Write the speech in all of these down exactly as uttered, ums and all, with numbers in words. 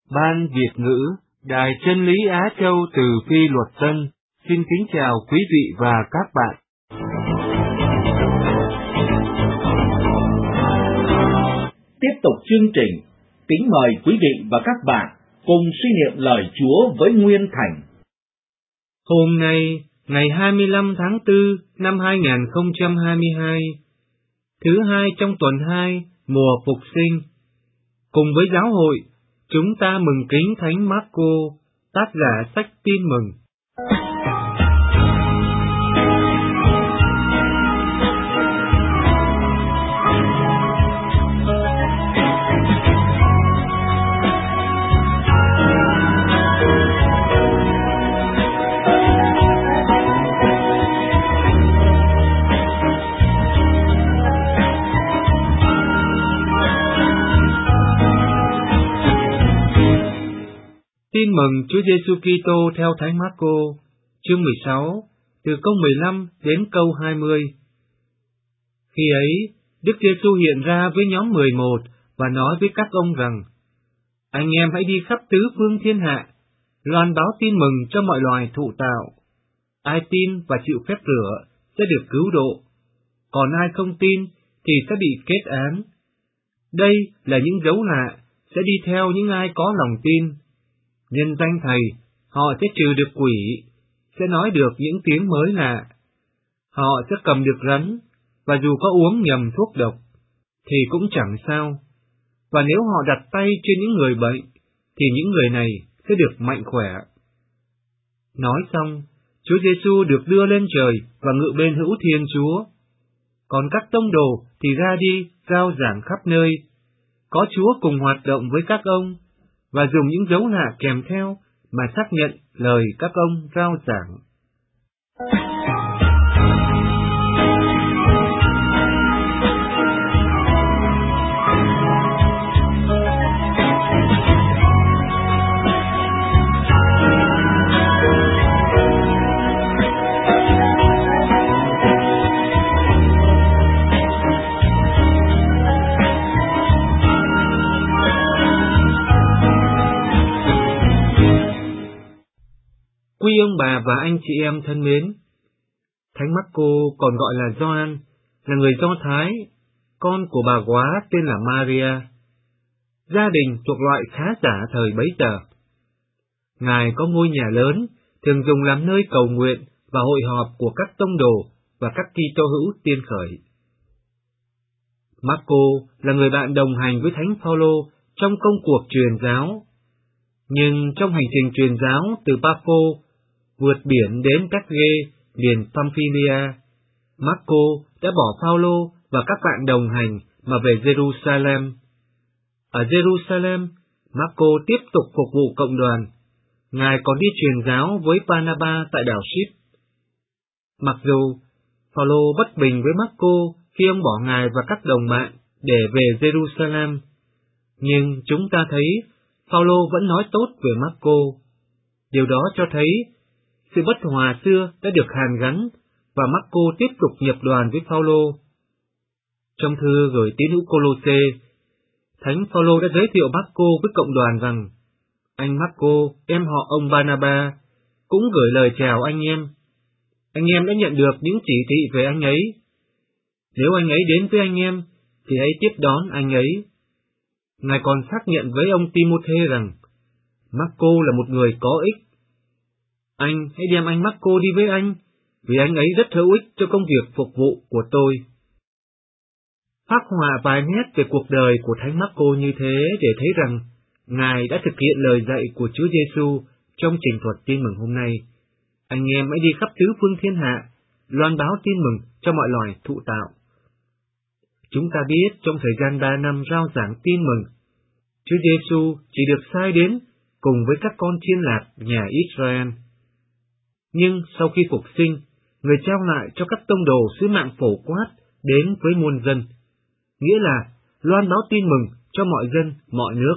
Ban Việt ngữ, Đài Chân lý Á Châu từ Phi Luật Tân, xin kính chào quý vị và các bạn. Tiếp tục chương trình, kính mời quý vị và các bạn cùng suy niệm lời Chúa với Nguyên Thành. Hôm nay, ngày hai mươi lăm tháng tư năm hai nghìn không trăm hai mươi hai, thứ hai trong tuần hai, mùa Phục sinh, cùng với giáo hội, chúng ta mừng kính Thánh Marco, tác giả sách Tin Mừng. Tin mừng Chúa Giêsu Kitô theo Thánh Marco, chương mười sáu, từ câu mười lăm đến câu hai mươi. Khi ấy, Đức Giêsu hiện ra với nhóm mười một và nói với các ông rằng: Anh em hãy đi khắp tứ phương thiên hạ, loan báo tin mừng cho mọi loài thụ tạo. Ai tin và chịu phép rửa sẽ được cứu độ, còn ai không tin thì sẽ bị kết án. Đây là những dấu lạ sẽ đi theo những ai có lòng tin. Nhân danh Thầy, họ sẽ trừ được quỷ, sẽ nói được những tiếng mới lạ. Họ sẽ cầm được rắn, và dù có uống nhầm thuốc độc, thì cũng chẳng sao. Và nếu họ đặt tay trên những người bệnh, thì những người này sẽ được mạnh khỏe. Nói xong, Chúa Giêsu được đưa lên trời và ngự bên hữu Thiên Chúa. Còn các tông đồ thì ra đi, rao giảng khắp nơi. Có Chúa cùng hoạt động với các ông, và dùng những dấu lạ kèm theo mà xác nhận lời các ông rao giảng. Quý ông bà và anh chị em thân mến, Thánh Marco còn gọi là Gioan, là người Do Thái, con của bà góa tên là Maria, gia đình thuộc loại khá giả thời bấy giờ. Ngài có ngôi nhà lớn, thường dùng làm nơi cầu nguyện và hội họp của các tông đồ và các Kitô hữu tiên khởi. Marco là người bạn đồng hành với Thánh Phaolô trong công cuộc truyền giáo, nhưng trong hành trình truyền giáo từ Paphos vượt biển đến Perge, miền Pamphylia, Marco đã bỏ Phaolô và các bạn đồng hành mà về Jerusalem. Ở Jerusalem, Marco tiếp tục phục vụ cộng đoàn. Ngài còn đi truyền giáo với Barnabas tại đảo Ship. Mặc dù Phaolô bất bình với Marco khi ông bỏ ngài và các đồng bạn để về Jerusalem, nhưng chúng ta thấy Phaolô vẫn nói tốt về Marco. Điều đó cho thấy sự bất hòa xưa đã được hàn gắn, và Marco tiếp tục nhập đoàn với Phaolô. Trong thư gửi tín hữu Cô-lô-sê, Thánh Phaolô đã giới thiệu Marco với cộng đoàn rằng: Anh Marco, em họ ông Barnabas, cũng gửi lời chào anh em. Anh em đã nhận được những chỉ thị về anh ấy. Nếu anh ấy đến với anh em, thì hãy tiếp đón anh ấy. Ngài còn xác nhận với ông Timôthê rằng Marco là một người có ích. Anh hãy đem anh Marco đi với anh, vì anh ấy rất hữu ích cho công việc phục vụ của tôi. Phác họa vài nét về cuộc đời của Thánh Marco như thế để thấy rằng Ngài đã thực hiện lời dạy của Chúa Giêsu trong trình thuật tin mừng hôm nay. Anh em hãy đi khắp tứ phương thiên hạ, loan báo tin mừng cho mọi loài thụ tạo. Chúng ta biết trong thời gian ba năm rao giảng tin mừng, Chúa Giêsu chỉ được sai đến cùng với các con chiên lạc nhà Israel. Nhưng sau khi phục sinh, Người trao lại cho các tông đồ sứ mạng phổ quát đến với muôn dân, nghĩa là loan báo tin mừng cho mọi dân, mọi nước.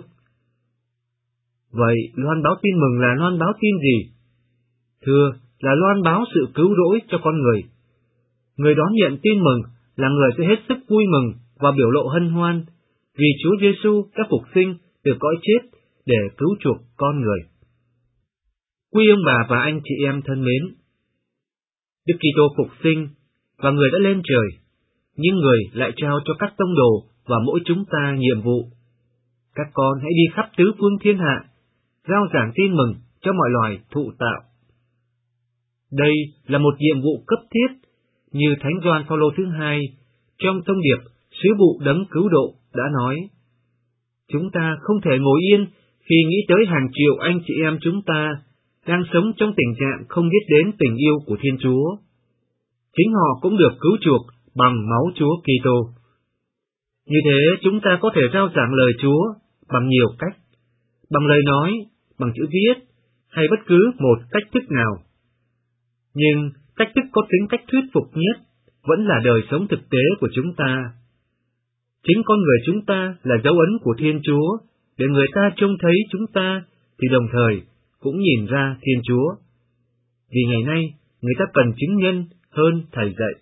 Vậy loan báo tin mừng là loan báo tin gì? Thưa, là loan báo sự cứu rỗi cho con người. Người đón nhận tin mừng là người sẽ hết sức vui mừng và biểu lộ hân hoan, vì Chúa Giêsu đã phục sinh từ cõi chết để cứu chuộc con người. Quý ông bà và anh chị em thân mến, Đức Kitô phục sinh và người đã lên trời, nhưng người lại trao cho các tông đồ và mỗi chúng ta nhiệm vụ. Các con hãy đi khắp tứ phương thiên hạ, rao giảng tin mừng cho mọi loài thụ tạo. Đây là một nhiệm vụ cấp thiết, như Thánh Gioan Phaolô thứ hai trong thông điệp sứ vụ đấng cứu độ đã nói. Chúng ta không thể ngồi yên khi nghĩ tới hàng triệu anh chị em chúng ta đang sống trong tình trạng không biết đến tình yêu của Thiên Chúa. Chính họ cũng được cứu chuộc bằng máu Chúa Kitô. Như thế chúng ta có thể rao giảng lời Chúa bằng nhiều cách, bằng lời nói, bằng chữ viết, hay bất cứ một cách thức nào. Nhưng cách thức có tính cách thuyết phục nhất vẫn là đời sống thực tế của chúng ta. Chính con người chúng ta là dấu ấn của Thiên Chúa, để người ta trông thấy chúng ta thì đồng thời cũng nhìn ra Thiên Chúa. Vì ngày nay, người ta cần chứng nhân hơn thầy dạy.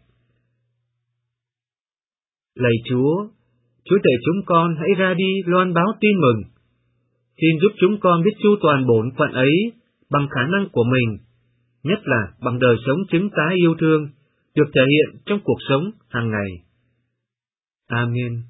Lạy Chúa, Chúa dạy chúng con hãy ra đi loan báo tin mừng. Xin giúp chúng con biết chu toàn bổn phận ấy bằng khả năng của mình, nhất là bằng đời sống chứng tá yêu thương, được thể hiện trong cuộc sống hàng ngày. Amen.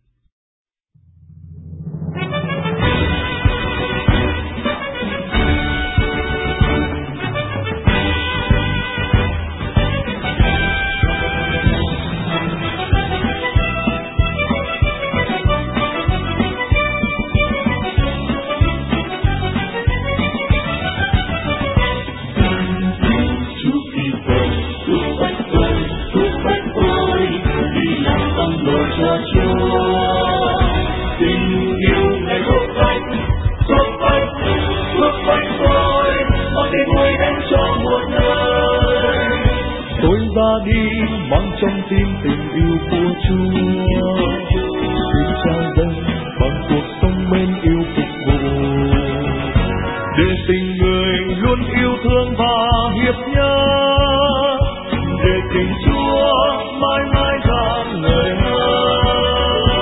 Trong tim tình yêu của Chúa, xin trao dâng bằng cuộc sống mến yêu phục vụ, để tình người luôn yêu thương và hiệp nhất, để tình Chúa mãi mãi rạng ngời hơn.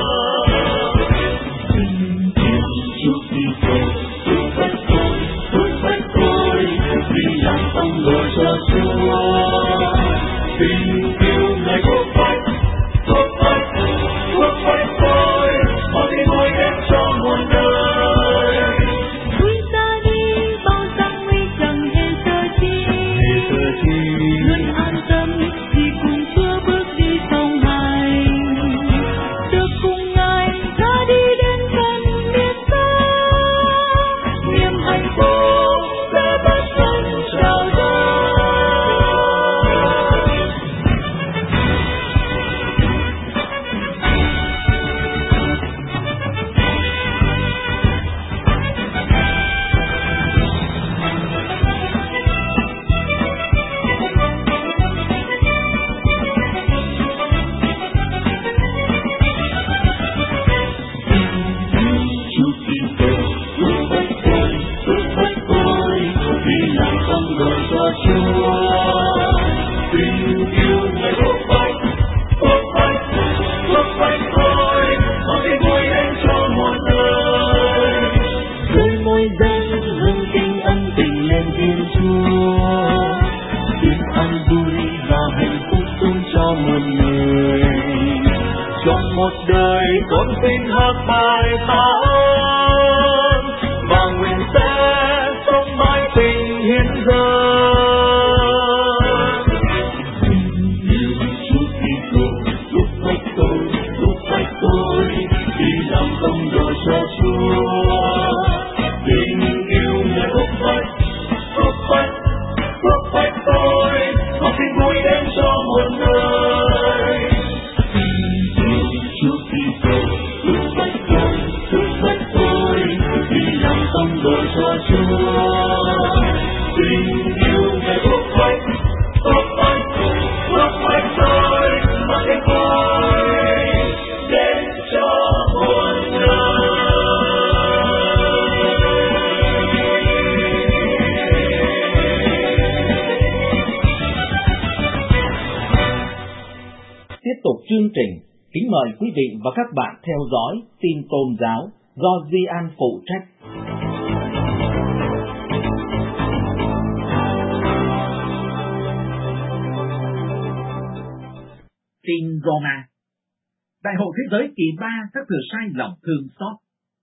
Xin Chúa Chúa Kitô cứu vớt tôi, cứu vớt tôi, vì làm tông đồ cho Chúa. Tình yêu này quốc vách, quốc vách, quốc vách tôi, mọi tình hồi đến cho muôn đời. Vui ra đi bao dòng nguy chẳng hề sợ chi, hề sợ chi. luôn an tâm vì cùng Chúa bước đi song hành, được cùng Ngài ra đi đến chân biết ta, niềm hạnh phúc sẽ bất tận trao dâng. Một đời con xin hát bài tạ ơn và nguyện sẽ sống mãi tình hiến dâng. Tình yêu Chúa Kitô giúp vách tôi, giúp vách tôi đi làm công đồ cho Chúa. Tình yêu này hút vách, hút vách, hút vách tôi, con xin vui đến cho muôn nơi. Chúa Kitô giúp vách tôi, giúp vách tôi đi làm tông đồ cho Chúa. Tình yêu này hút vách, hút vách, hút vách tôi, mà tình vui đến cho muôn Tiếp tục chương trình, kính mời quý vị và các bạn theo dõi tin tôn giáo do Di An phụ trách. Roma. Đại hội thế giới kỳ ba các thừa sai lòng thương xót.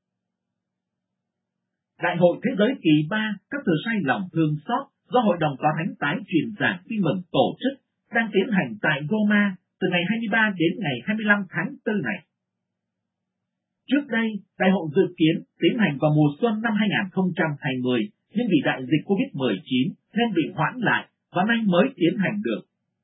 Đại hội thế giới kỳ ba các thừa sai lòng thương xót do Hội đồng Tòa Thánh tái truyền giảng tin mừng tổ chức đang tiến hành tại Roma từ ngày hai mươi ba đến ngày hai mươi lăm tháng tư này. Trước đây, đại hội dự kiến tiến hành vào mùa xuân năm hai không hai không, nhưng vì đại dịch covid mười chín nên bị hoãn lại và nay mới tiến hành được.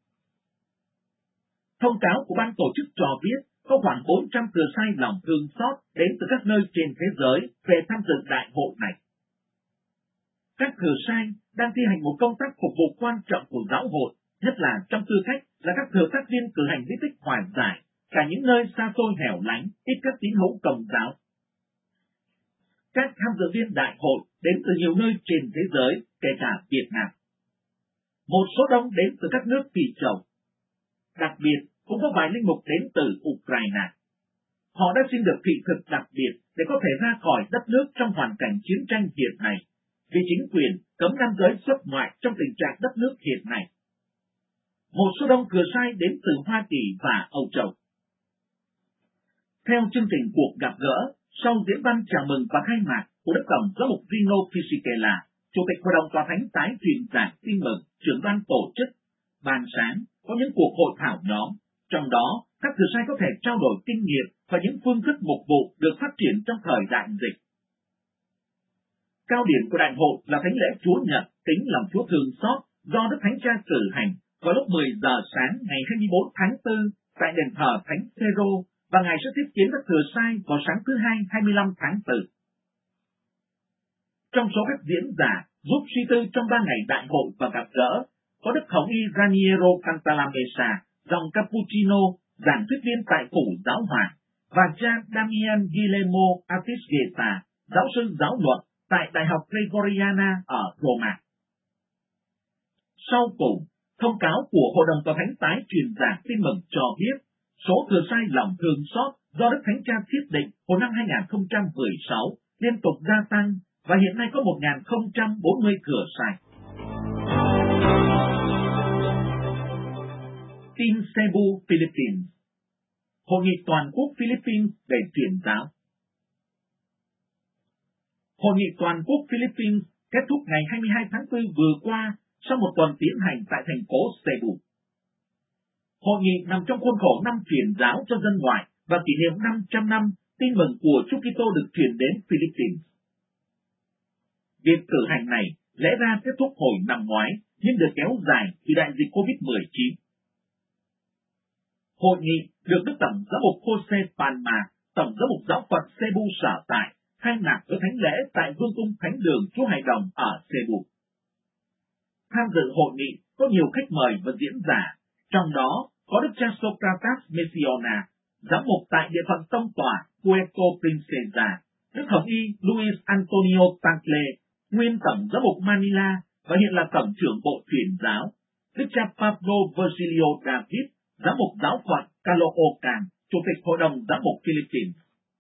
Thông cáo của ban tổ chức cho biết có khoảng bốn trăm thừa sai lòng thương xót đến từ các nơi trên thế giới về tham dự đại hội này. Các thừa sai đang thi hành một công tác phục vụ quan trọng của giáo hội, nhất là trong tư cách là các thừa tác viên cử hành di tích hòa giải, cả những nơi xa xôi hẻo lánh, ít các tín hữu Công giáo. Các tham dự viên đại hội đến từ nhiều nơi trên thế giới, kể cả Việt Nam. Một số đông đến từ các nước Phi Châu. Đặc biệt, cũng có vài linh mục đến từ Ukraine. Họ đã xin được thị thực đặc biệt để có thể ra khỏi đất nước trong hoàn cảnh chiến tranh hiện nay, vì chính quyền cấm nam giới xuất ngoại trong tình trạng đất nước hiện nay. Một số đông thừa sai đến từ Hoa Kỳ và Âu Châu. Theo chương trình cuộc gặp gỡ, sau diễn văn chào mừng và khai mạc của Đức Tổng Giám mục Rino Fisichella, Chủ tịch Hội đồng Tòa Thánh tái truyền giảng tin mừng, trưởng ban tổ chức, ban sáng có những cuộc hội thảo nhóm, trong đó các thừa sai có thể trao đổi kinh nghiệm và những phương thức mục vụ được phát triển trong thời đại dịch. Cao điểm của đại hội là thánh lễ Chúa Nhật kính lòng Chúa thương xót do Đức Thánh Cha cử hành vào lúc mười giờ sáng ngày hai mươi bốn tháng tư tại đền thờ Thánh Phêrô, và Ngài sẽ tiếp kiến các thừa sai vào sáng thứ hai hai mươi lăm tháng tư. Trong số các diễn giả giúp suy tư trong ba ngày đại hội và gặp gỡ, có Đức Hồng y Raniero Cantalamessa, dòng Cappuccino, giảng thuyết viên tại Phủ Giáo Hoàng, và cha Damian Guillermo Atisgeta, giáo sư giáo luận tại Đại học Gregoriana ở Roma. Sau cùng, thông cáo của Hội đồng Tòa Thánh tái truyền giảng tin mừng cho biết, số thừa sai lòng thương xót do Đức Thánh Cha thiết định hồi năm hai không một sáu liên tục gia tăng và hiện nay có một nghìn không trăm bốn mươi thừa sai. Tin Cebu, Philippines. Hội nghị toàn quốc Philippines về truyền giáo. Hội nghị toàn quốc Philippines kết thúc ngày hai mươi hai tháng tư vừa qua sau một tuần tiến hành tại thành phố Cebu. Hội nghị nằm trong khuôn khổ năm truyền giáo cho dân ngoại và kỷ niệm năm trăm năm tin mừng của Chúa Kitô được truyền đến Philippines. Việc cử hành này lẽ ra kết thúc hồi năm ngoái nhưng được kéo dài vì đại dịch covid mười chín. Hội nghị được Đức Tổng Giám mục Jose Palma, Tổng Giám mục Giáo phận Cebu sở tại, khai mạc với thánh lễ tại Vương cung Thánh đường Chúa Hải Đồng ở Cebu. Tham dự hội nghị có nhiều khách mời và diễn giả, trong đó có Đức cha Socrates Messiona, giám mục tại địa phận tông tòa Puerto Princesa, Đức Hồng y Luis Antonio Tagle, nguyên Tổng Giám mục Manila và hiện là Tổng trưởng Bộ Truyền giáo, Đức cha Pablo Virgilio David, giám mục giáo phận Caloocan, Chủ tịch Hội đồng Giám mục Philippines.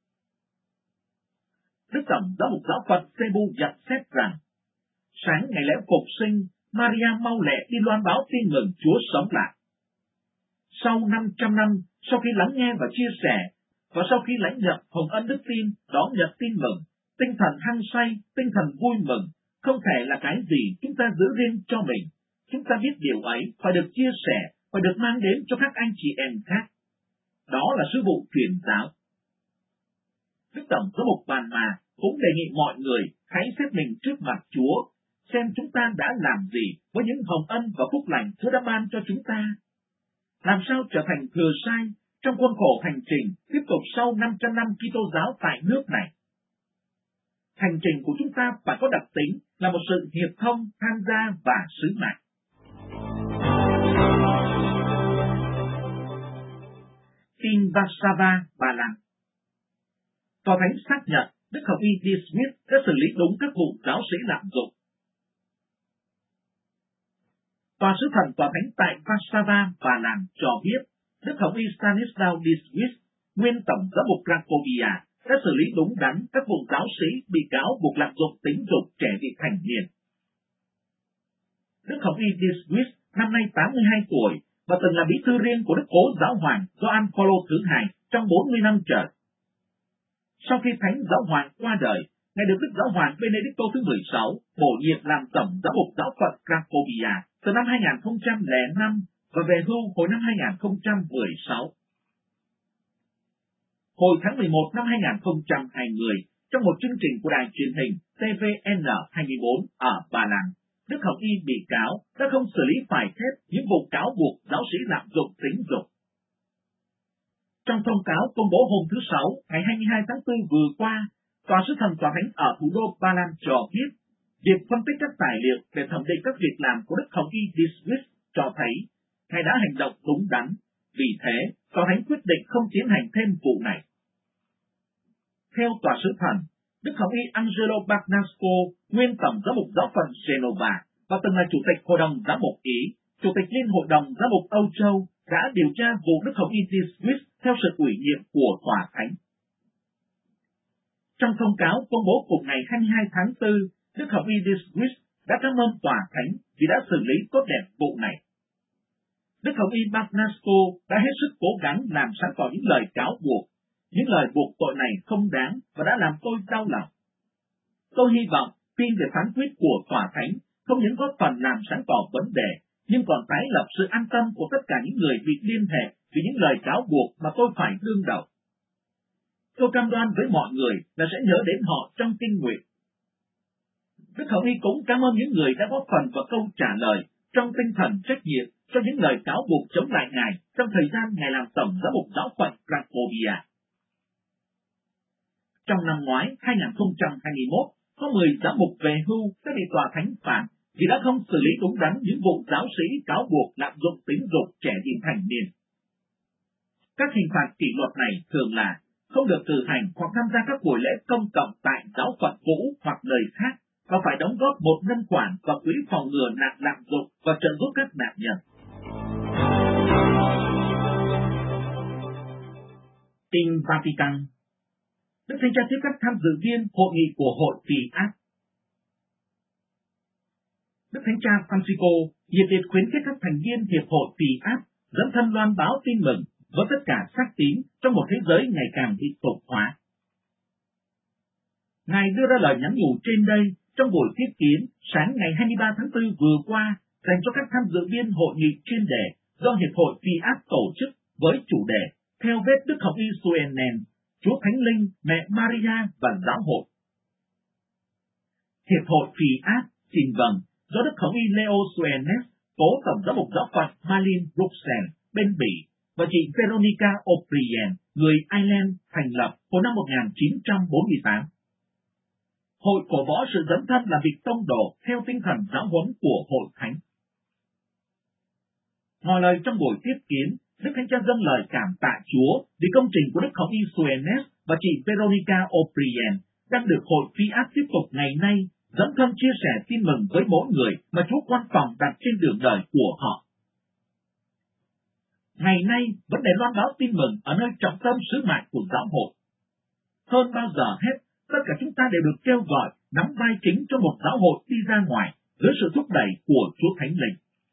Đức Tổng Giám mục giáo phận Cebu nhận xét rằng, sáng ngày lễ phục sinh, Maria mau lẹ đi loan báo tin mừng Chúa sống lại. Sau năm trăm năm, sau khi lắng nghe và chia sẻ, và sau khi lãnh nhận hồng ân đức tin, đón nhận tin mừng, tinh thần hăng say, tinh thần vui mừng, không thể là cái gì chúng ta giữ riêng cho mình. Chúng ta biết điều ấy phải được chia sẻ, phải được mang đến cho các anh chị em khác. Đó là sứ vụ truyền giáo. Đức Tổng Giám mục Palma cũng đề nghị mọi người hãy xét mình trước mặt Chúa, xem chúng ta đã làm gì với những hồng ân và phúc lành Chúa đã ban cho chúng ta. Làm sao trở thành thừa sai trong khuôn khổ hành trình tiếp tục sau năm trăm năm Kitô giáo tại nước này. Hành trình của chúng ta phải có đặc tính là một sự hiệp thông, tham gia và sứ mạng. Tin Warszawa, Ba Lan. Tòa Thánh xác nhận Đức Hồng y D. Smith đã xử lý đúng các vụ giáo sĩ lạm dụng. Tòa sứ thần Tòa Thánh tại Warszawa, Ba Lan cho biết Đức Hồng y Stanislaw D. Smith, nguyên Tổng Giám mục Cracovia, đã xử lý đúng đắn các vụ giáo sĩ bị cáo buộc lạm dụng tính dục trẻ vị thành niên. Đức Hồng y D. Smith năm nay tám mươi hai tuổi và từng là bí thư riêng của Đức Cố Giáo Hoàng Gioan Phaolô thứ hai trong bốn mươi năm trời. Sau khi Thánh Giáo Hoàng qua đời, Ngài được Đức Giáo Hoàng Benedicto thứ mười sáu bổ nhiệm làm Tổng Giám mục Giáo phận Cracovia từ năm hai nghìn không trăm lẻ năm và về hưu hồi năm hai nghìn không trăm mười sáu. Hồi tháng mười một năm hai nghìn không trăm hai mươi, trong một chương trình của đài truyền hình T V N hai mươi bốn ở Ba Lan, Đức Hồng Y bị cáo đã không xử lý phải thép những vụ cáo buộc giáo sĩ lạm dụng tính dục. Trong thông cáo công bố hôm thứ Sáu, ngày hai mươi hai tháng tư vừa qua, Tòa sứ thần Tòa Thánh ở thủ đô Ba Lan cho biết, việc phân tích các tài liệu để thẩm định các việc làm của Đức Hồng Y Diswis cho thấy Ngài đã hành động đúng đắn, vì thế Tòa Thánh quyết định không tiến hành thêm vụ này. Theo Tòa sứ thần, Đức Hồng Y Angelo Bagnasco, nguyên Tổng Giám mục Giáo phận Genova và từng là Chủ tịch Hội đồng Giám mục Ý, Chủ tịch Liên Hội đồng Giám mục Âu Châu đã điều tra vụ Đức Hồng Y Diswis theo sự ủy nhiệm của Tòa Thánh. Trong thông cáo công bố cùng ngày hai mươi hai tháng tư, Đức Hồng Y Diswis đã cảm ơn Tòa Thánh vì đã xử lý tốt đẹp vụ này. Đức Hồng Y Bagnasco đã hết sức cố gắng làm sáng tỏ những lời cáo buộc. Những lời buộc tội này không đáng và đã làm tôi đau lòng. Tôi hy vọng tin về phán quyết của Tòa Thánh không những góp phần làm sáng tỏ vấn đề, nhưng còn tái lập sự an tâm của tất cả những người bị liên hệ vì những lời cáo buộc mà tôi phải đương đầu. Tôi cam đoan với mọi người là sẽ nhớ đến họ trong kinh nguyện. Đức Hồng Y cũng cảm ơn những người đã góp phần vào câu trả lời trong tinh thần trách nhiệm cho những lời cáo buộc chống lại Ngài trong thời gian Ngài làm Tổng Giám mục Giáo phận Cracovia. Trong năm ngoái hai nghìn không trăm hai mươi mốt, có mười giám mục về hưu đã bị Tòa Thánh phạt vì đã không xử lý đúng đắn những vụ giáo sĩ cáo buộc lạm dụng tính dục trẻ vị thành niên. Các hình phạt kỷ luật này thường là không được cử hành hoặc tham gia các buổi lễ công cộng tại giáo phận cũ hoặc nơi khác, và phải đóng góp một ngân khoản vào quỹ phòng ngừa nạn lạm dụng và trợ giúp các nạn nhân. Tin Vatican. Đức Thánh Cha tiếp các tham dự viên hội nghị của hội Fiat. Đức Thánh Cha Francisco nhiệt liệt khuyến khích các thành viên hiệp hội Fiat dẫn thân loan báo tin mừng với tất cả xác tín trong một thế giới ngày càng bị tục hóa. Ngài đưa ra lời nhắn nhủ trên đây trong buổi tiếp kiến sáng ngày hai mươi ba tháng tư vừa qua dành cho các tham dự viên hội nghị chuyên đề do hiệp hội Fiat tổ chức với chủ đề Theo vết Đức Hồng Y Suenen, Chúa Thánh Linh, Mẹ Maria và Giáo hội. Hiệp hội Fiat xin vâng do Đức Hồng Y Leo Suenes, Cố Tổng Giám mục Giáo phận Malin Bruxelles, bên Bỉ, và chị Veronica O'Brien, người Ireland, thành lập hồi năm một nghìn chín trăm bốn mươi tám. Hội cổ võ sự dấn thân làm việc tông đồ theo tinh thần giáo huấn của Hội Thánh. Ngỏ lời trong buổi tiếp kiến, Đức Thánh Cha dâng lời cảm tạ Chúa vì công trình của Đức Hồng Y Suenes và chị Veronica O'Brien đang được Hội Fiat tiếp tục ngày nay dấn thân chia sẻ tin mừng với mỗi người mà Chúa quan phòng đặt trên đường đời của họ. Ngày nay, vấn đề loan báo tin mừng ở nơi trọng tâm sứ mạng của giáo hội. Hơn bao giờ hết, tất cả chúng ta đều được kêu gọi nắm vai chính cho một giáo hội đi ra ngoài dưới sự thúc đẩy của Chúa Thánh Linh.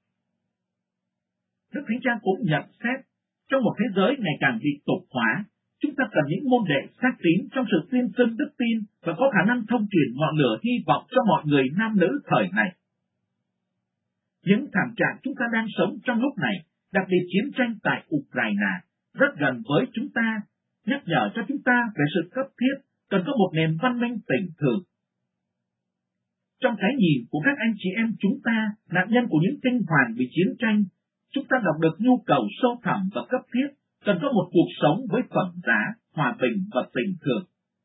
Đức Thánh Cha cũng nhận xét, trong một thế giới ngày càng bị tục hóa, chúng ta cần những môn đệ xác tín trong sự tuyên xưng đức tin và có khả năng thông truyền ngọn lửa hy vọng cho mọi người nam nữ thời này. Những thảm trạng chúng ta đang sống trong lúc này, đặc biệt chiến tranh tại Ukraine, rất gần với chúng ta, nhắc nhở cho chúng ta về sự cấp thiết cần có một nền văn minh tình thương. Trong cái nhìn của các anh chị em chúng ta, nạn nhân của những kinh hoàng vì chiến tranh, chúng ta đọc được nhu cầu sâu thẳm và cấp thiết cần có một cuộc sống với phẩm giá, hòa bình và tình thương.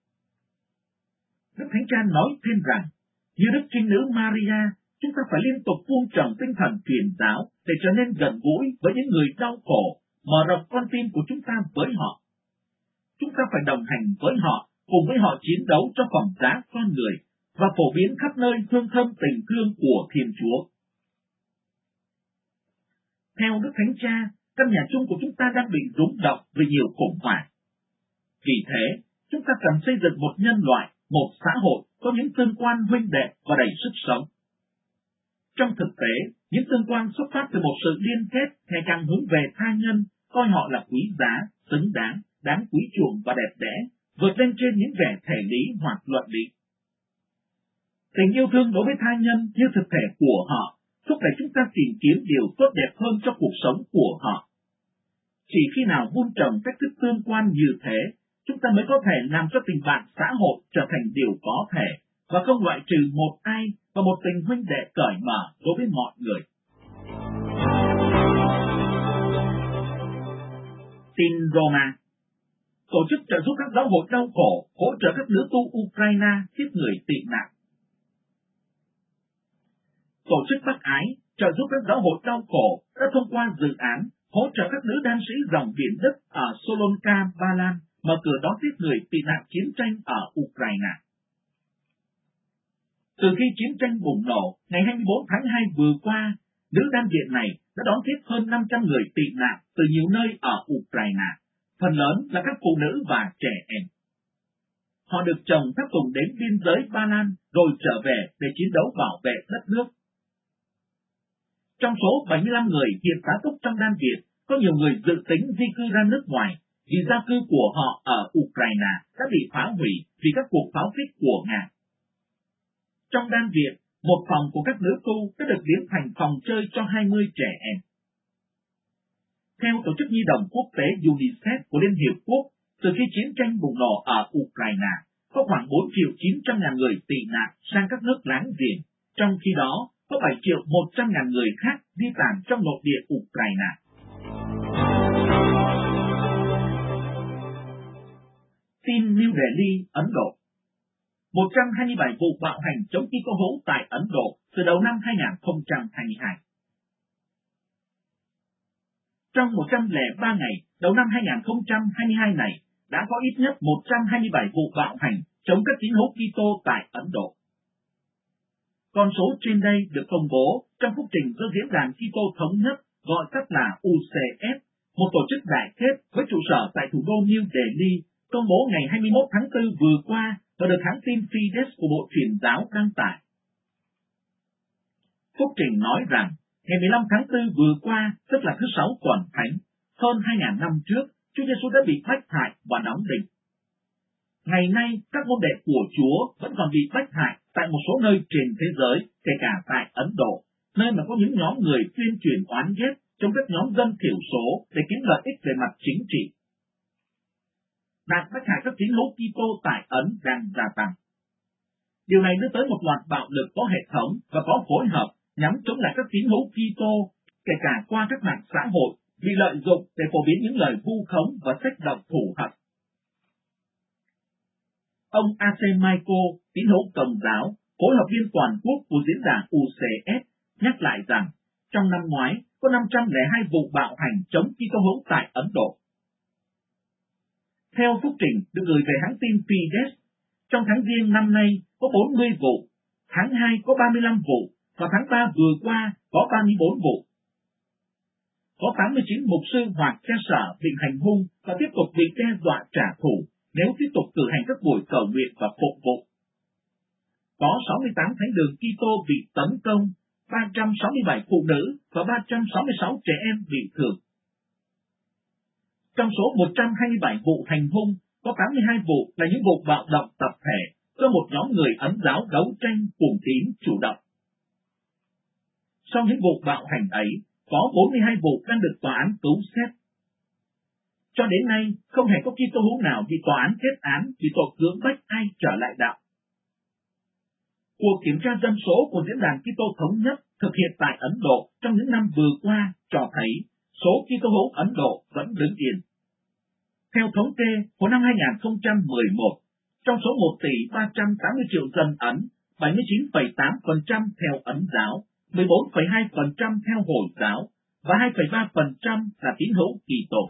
Đức Thánh Cha nói thêm rằng, như Đức Trinh Nữ Maria, chúng ta phải liên tục vuông trồng tinh thần truyền giáo để trở nên gần gũi với những người đau khổ, mở rộng con tim của chúng ta với họ. Chúng ta phải đồng hành với họ, cùng với họ chiến đấu cho phẩm giá con người và phổ biến khắp nơi hương thơm tình thương của Thiên Chúa. Theo Đức Thánh Cha, căn nhà chung của chúng ta đang bị rung động vì nhiều khủng hoảng. Vì thế, chúng ta cần xây dựng một nhân loại, một xã hội có những tương quan huynh đệ và đầy sức sống. Trong thực tế, Những tương quan xuất phát từ một sự liên kết ngày càng hướng về tha nhân, coi họ là quý giá, xứng đáng, đáng quý chuộng và đẹp đẽ, vượt lên trên những vẻ thể lý hoặc luận lý. Tình yêu thương đối với tha nhân như thực thể của họ thúc đẩy chúng ta tìm kiếm điều tốt đẹp hơn cho cuộc sống của họ. Chỉ khi nào vun trồng cách thức tương quan như thế, chúng ta mới có thể làm cho tình bạn xã hội trở thành điều có thể, và không loại trừ một ai và một tình huynh đệ cởi mở đối với mọi người. Tin Roma. Tổ chức trợ giúp các giáo hội đau khổ, hỗ trợ các nữ tu Ukraine tiếp người tị nạn. Tổ chức Bác Ái trợ giúp các giáo hội đau khổ đã thông qua dự án hỗ trợ các nữ đan sĩ dòng biển Đức ở Solonka, Ba Lan mở cửa đón tiếp người tị nạn chiến tranh ở Ukraine. Từ khi chiến tranh bùng nổ ngày hai mươi bốn tháng hai vừa qua, nữ đan viện này đã đón tiếp hơn năm trăm người tị nạn từ nhiều nơi ở Ukraine, phần lớn là các phụ nữ và trẻ em. Họ được chồng tháp tùng đến biên giới Ba Lan rồi trở về để chiến đấu bảo vệ đất nước. Trong số bảy mươi lăm người hiện tá túc trong đan viện, có nhiều người dự tính di cư ra nước ngoài vì gia cư của họ ở Ukraine đã bị phá hủy vì các cuộc pháo kích của Nga. Trong đan viện, một phòng của các nữ tu đã được biến thành phòng chơi cho hai mươi trẻ em. Theo Tổ chức Nhi đồng Quốc tế UNICEF của Liên Hiệp Quốc, từ khi chiến tranh bùng nổ ở Ukraine, có khoảng bốn triệu chín trăm ngàn người tị nạn sang các nước láng giềng, trong khi đó có bảy triệu một trăm ngàn người khác di tản trong nội địa Ukraine. Tin New Delhi, Ấn Độ. một trăm hai mươi bảy vụ bạo hành chống Kitô hữu tại Ấn Độ từ đầu năm hai không hai hai. Trong một trăm lẻ ba ngày đầu năm hai không hai hai này, đã có ít nhất một trăm hai mươi bảy vụ bạo hành chống các tín hữu Kitô tại Ấn Độ. Con số trên đây được công bố trong phúc trình do Diễn đàn Kitô Thống Nhất, gọi tắt là U C F, một tổ chức đại kết với trụ sở tại thủ đô New Delhi, công bố ngày hai mươi mốt tháng tư vừa qua và được hãng tin Fides của Bộ Truyền giáo đăng tải. Phúc trình nói rằng, ngày mười lăm tháng tư vừa qua, tức là thứ sáu tuần thánh, hơn hai nghìn năm trước, Chúa Giêsu đã bị bách hại và đóng đinh. Ngày nay, các môn đệ của Chúa vẫn còn bị bách hại tại một số nơi trên thế giới, kể cả tại Ấn Độ, nơi mà có những nhóm người tuyên truyền oán ghét trong các nhóm dân thiểu số để kiếm lợi ích về mặt chính trị. Nạn bách hại các tín hữu Kitô tại Ấn đang gia tăng. Điều này đưa tới một loạt bạo lực có hệ thống và có phối hợp nhắm chống lại các tín hữu Kitô, kể cả qua các mạng xã hội, bị lợi dụng để phổ biến những lời vu khống và kích động thù hận. Ông A C Michael, tín hữu Công giáo, phối hợp viên toàn quốc của diễn đàn U C F, nhắc lại rằng trong năm ngoái có năm trăm lẻ hai vụ bạo hành chống Kitô hữu tại Ấn Độ. Theo phúc trình được gửi về hãng tin Fides, trong tháng Giêng năm nay có bốn mươi vụ, tháng hai có ba mươi lăm vụ, và tháng ba vừa qua có ba mươi bốn vụ. Có tám mươi chín mục sư hoặc cha sở bị hành hung và tiếp tục bị đe dọa trả thù nếu tiếp tục cử hành các buổi cầu nguyện và phục vụ. Có sáu mươi tám thánh đường Kitô bị tấn công, ba trăm sáu mươi bảy phụ nữ và ba trăm sáu mươi sáu trẻ em bị thương. Trong số một trăm hai mươi bảy vụ hành hung, có tám mươi hai vụ là những vụ bạo động tập thể do một nhóm người Ấn giáo đấu tranh cuồng tín chủ động. Sau những vụ bạo hành ấy, có bốn mươi hai vụ đang được tòa án cứu xét. Cho đến nay, không hề có Kitô hữu nào bị tòa án kết án vì tội cưỡng bách ai trở lại đạo. Cuộc kiểm tra dân số của Diễn đàn Kitô Thống Nhất thực hiện tại Ấn Độ trong những năm vừa qua cho thấy số Kitô hữu Ấn Độ vẫn đứng yên. Theo thống kê của năm hai không một một, trong số một tỷ ba trăm tám mươi triệu dân Ấn, bảy mươi chín phẩy tám phần trăm theo Ấn giáo, mười bốn phẩy hai phần trăm theo Hồi giáo và hai phẩy ba phần trăm là tín hữu Kitô.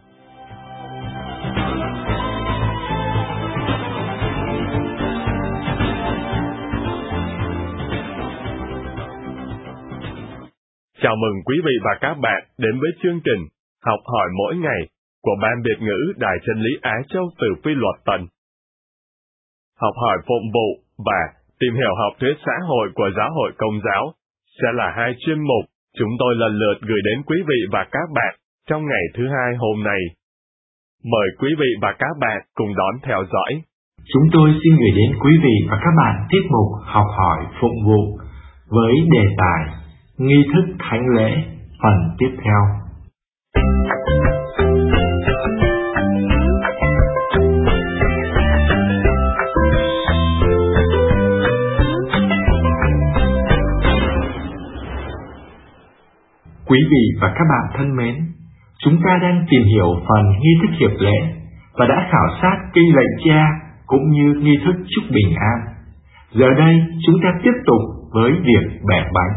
Chào mừng quý vị và các bạn đến với chương trình Học hỏi mỗi ngày của Ban Việt ngữ Đài Chân lý Á Châu từ Phi Luật Tân. Học hỏi phụng vụ và tìm hiểu học thuyết xã hội của Giáo hội Công giáo sẽ là hai chuyên mục chúng tôi lần lượt gửi đến quý vị và các bạn trong ngày thứ hai hôm nay. Mời quý vị và các bạn cùng đón theo dõi. Chúng tôi xin gửi đến quý vị và các bạn tiết mục học hỏi phụng vụ với đề tài nghi thức thánh lễ phần tiếp theo. Quý vị và các bạn thân mến, chúng ta đang tìm hiểu phần nghi thức hiệp lễ và đã khảo sát kinh lạy Cha cũng như nghi thức chúc bình an. Giờ đây chúng ta tiếp tục với việc bẻ bánh.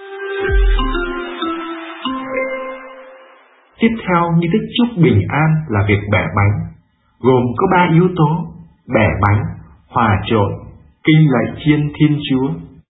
Tiếp theo nghi thức chúc bình an là việc bẻ bánh, gồm có ba yếu tố: bẻ bánh, hòa trộn, kinh lạy chiên Thiên Chúa.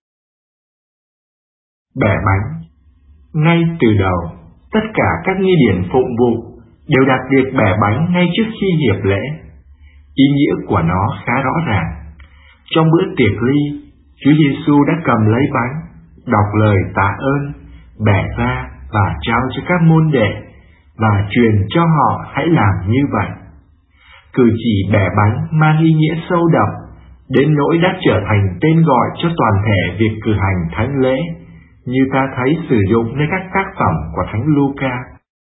Bẻ bánh. Ngay từ đầu, tất cả các nghi điển phụng vụ đều đặt việc bẻ bánh ngay trước khi hiệp lễ. Ý nghĩa của nó khá rõ ràng. Trong bữa tiệc ly, Chúa Giêsu đã cầm lấy bánh, đọc lời tạ ơn, bẻ ra và trao cho các môn đệ và truyền cho họ hãy làm như vậy. Cử chỉ bẻ bánh mang ý nghĩa sâu đậm, đến nỗi đã trở thành tên gọi cho toàn thể việc cử hành thánh lễ, như ta thấy sử dụng nơi các tác phẩm của Thánh Luca.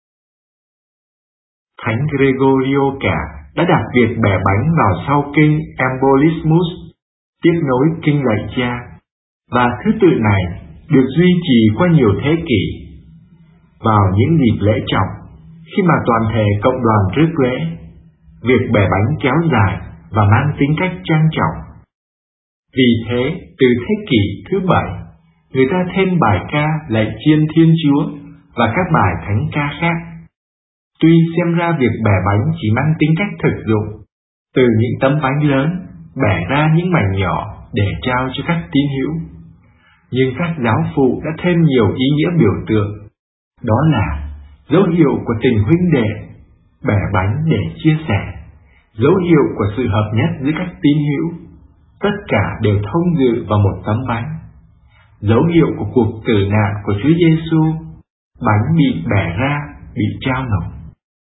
Thánh Gregorio Cả đã đặt việc bẻ bánh vào sau kinh Embolismus, tiếp nối kinh lạy Cha, và thứ tự này được duy trì qua nhiều thế kỷ. Vào những dịp lễ trọng, khi mà toàn thể cộng đoàn rước lễ, việc bẻ bánh kéo dài và mang tính cách trang trọng. Vì thế, từ thế kỷ thứ bảy, người ta thêm bài ca lạy chiên Thiên Chúa và các bài thánh ca khác. Tuy xem ra việc bẻ bánh chỉ mang tính cách thực dụng, từ những tấm bánh lớn bẻ ra những mảnh nhỏ để trao cho các tín hữu, nhưng các giáo phụ đã thêm nhiều ý nghĩa biểu tượng. Đó là dấu hiệu của tình huynh đệ, bẻ bánh để chia sẻ, dấu hiệu của sự hợp nhất giữa các tín hữu, tất cả đều thông dự vào một tấm bánh, dấu hiệu của cuộc tử nạn của Chúa Giêsu, bánh bị bẻ ra, bị trao nộp.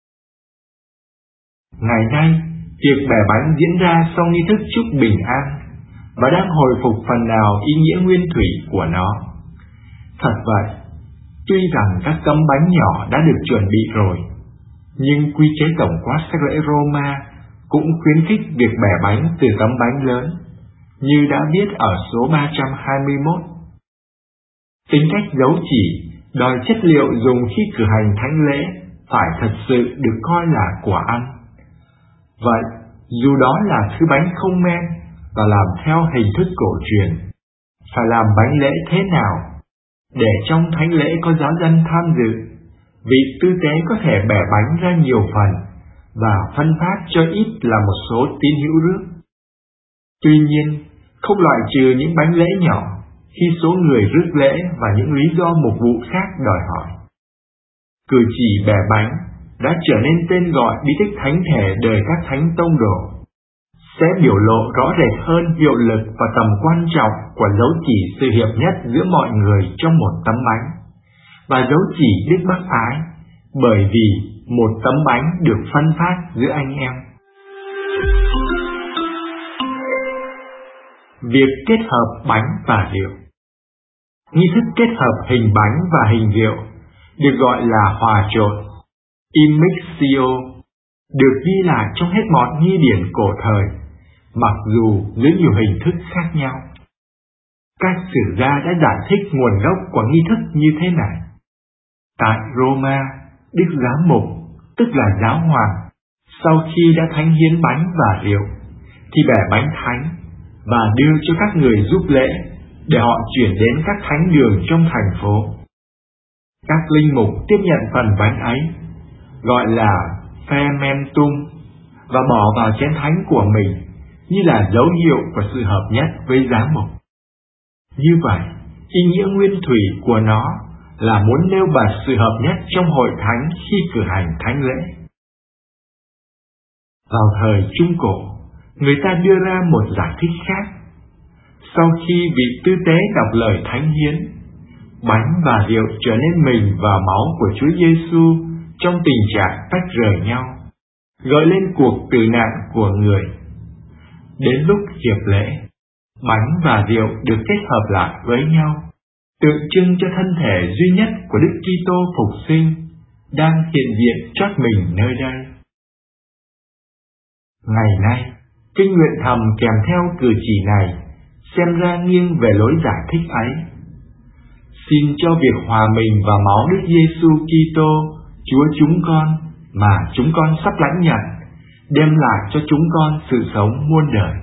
Ngày nay, việc bẻ bánh diễn ra sau nghi thức chúc bình an và đang hồi phục phần nào ý nghĩa nguyên thủy của nó. Thật vậy, tuy rằng các tấm bánh nhỏ đã được chuẩn bị rồi, nhưng quy chế tổng quát sắc lễ Roma cũng khuyến khích việc bẻ bánh từ tấm bánh lớn, như đã viết ở số ba trăm hai mươi mốt. Tính cách dấu chỉ đòi chất liệu dùng khi cử hành thánh lễ phải thật sự được coi là của ăn. Vậy, dù đó là thứ bánh không men và làm theo hình thức cổ truyền, phải làm bánh lễ thế nào để trong thánh lễ có giáo dân tham dự, vị tư tế có thể bẻ bánh ra nhiều phần và phân phát cho ít là một số tín hữu rước. Tuy nhiên, không loại trừ những bánh lễ nhỏ khi số người rước lễ và những lý do mục vụ khác đòi hỏi. Cử chỉ bẻ bánh đã trở nên tên gọi bí tích thánh thể đời các thánh tông đồ, sẽ biểu lộ rõ rệt hơn hiệu lực và tầm quan trọng của dấu chỉ sự hiệp nhất giữa mọi người trong một tấm bánh, và dấu chỉ đức bác ái, bởi vì một tấm bánh được phân phát giữa anh em. Việc kết hợp bánh và rượu. Nghi thức kết hợp hình bánh và hình rượu được gọi là hòa trộn, immixio, được ghi lại trong hết mọi nghi điển cổ thời, mặc dù dưới nhiều hình thức khác nhau. Các sử gia đã giải thích nguồn gốc của nghi thức như thế này. Tại Roma, Đức Giám mục, tức là giáo hoàng, sau khi đã thánh hiến bánh và rượu, thì bẻ bánh thánh và đưa cho các người giúp lễ để họ chuyển đến các thánh đường trong thành phố. Các linh mục tiếp nhận phần bánh ấy, gọi là fermentum, và bỏ vào chén thánh của mình như là dấu hiệu của sự hợp nhất với giám mục. Như vậy, ý nghĩa nguyên thủy của nó là muốn nêu bật sự hợp nhất trong hội thánh khi cử hành thánh lễ. Vào thời Trung Cổ, người ta đưa ra một giải thích khác. Sau khi vị tư tế đọc lời thánh hiến, bánh và rượu trở nên mình và máu của Chúa Giêsu trong tình trạng tách rời nhau, gợi lên cuộc tử nạn của người. Đến lúc hiệp lễ, bánh và rượu được kết hợp lại với nhau, tượng trưng cho thân thể duy nhất của Đức Kitô phục sinh đang hiện diện trót mình nơi đây. Ngày nay, kinh nguyện thầm kèm theo cử chỉ này xem ra nghiêng về lối giải thích ấy. Xin cho việc hòa mình vào máu Đức Giêsu Kitô, Chúa chúng con mà chúng con sắp lãnh nhận, đem lại cho chúng con sự sống muôn đời.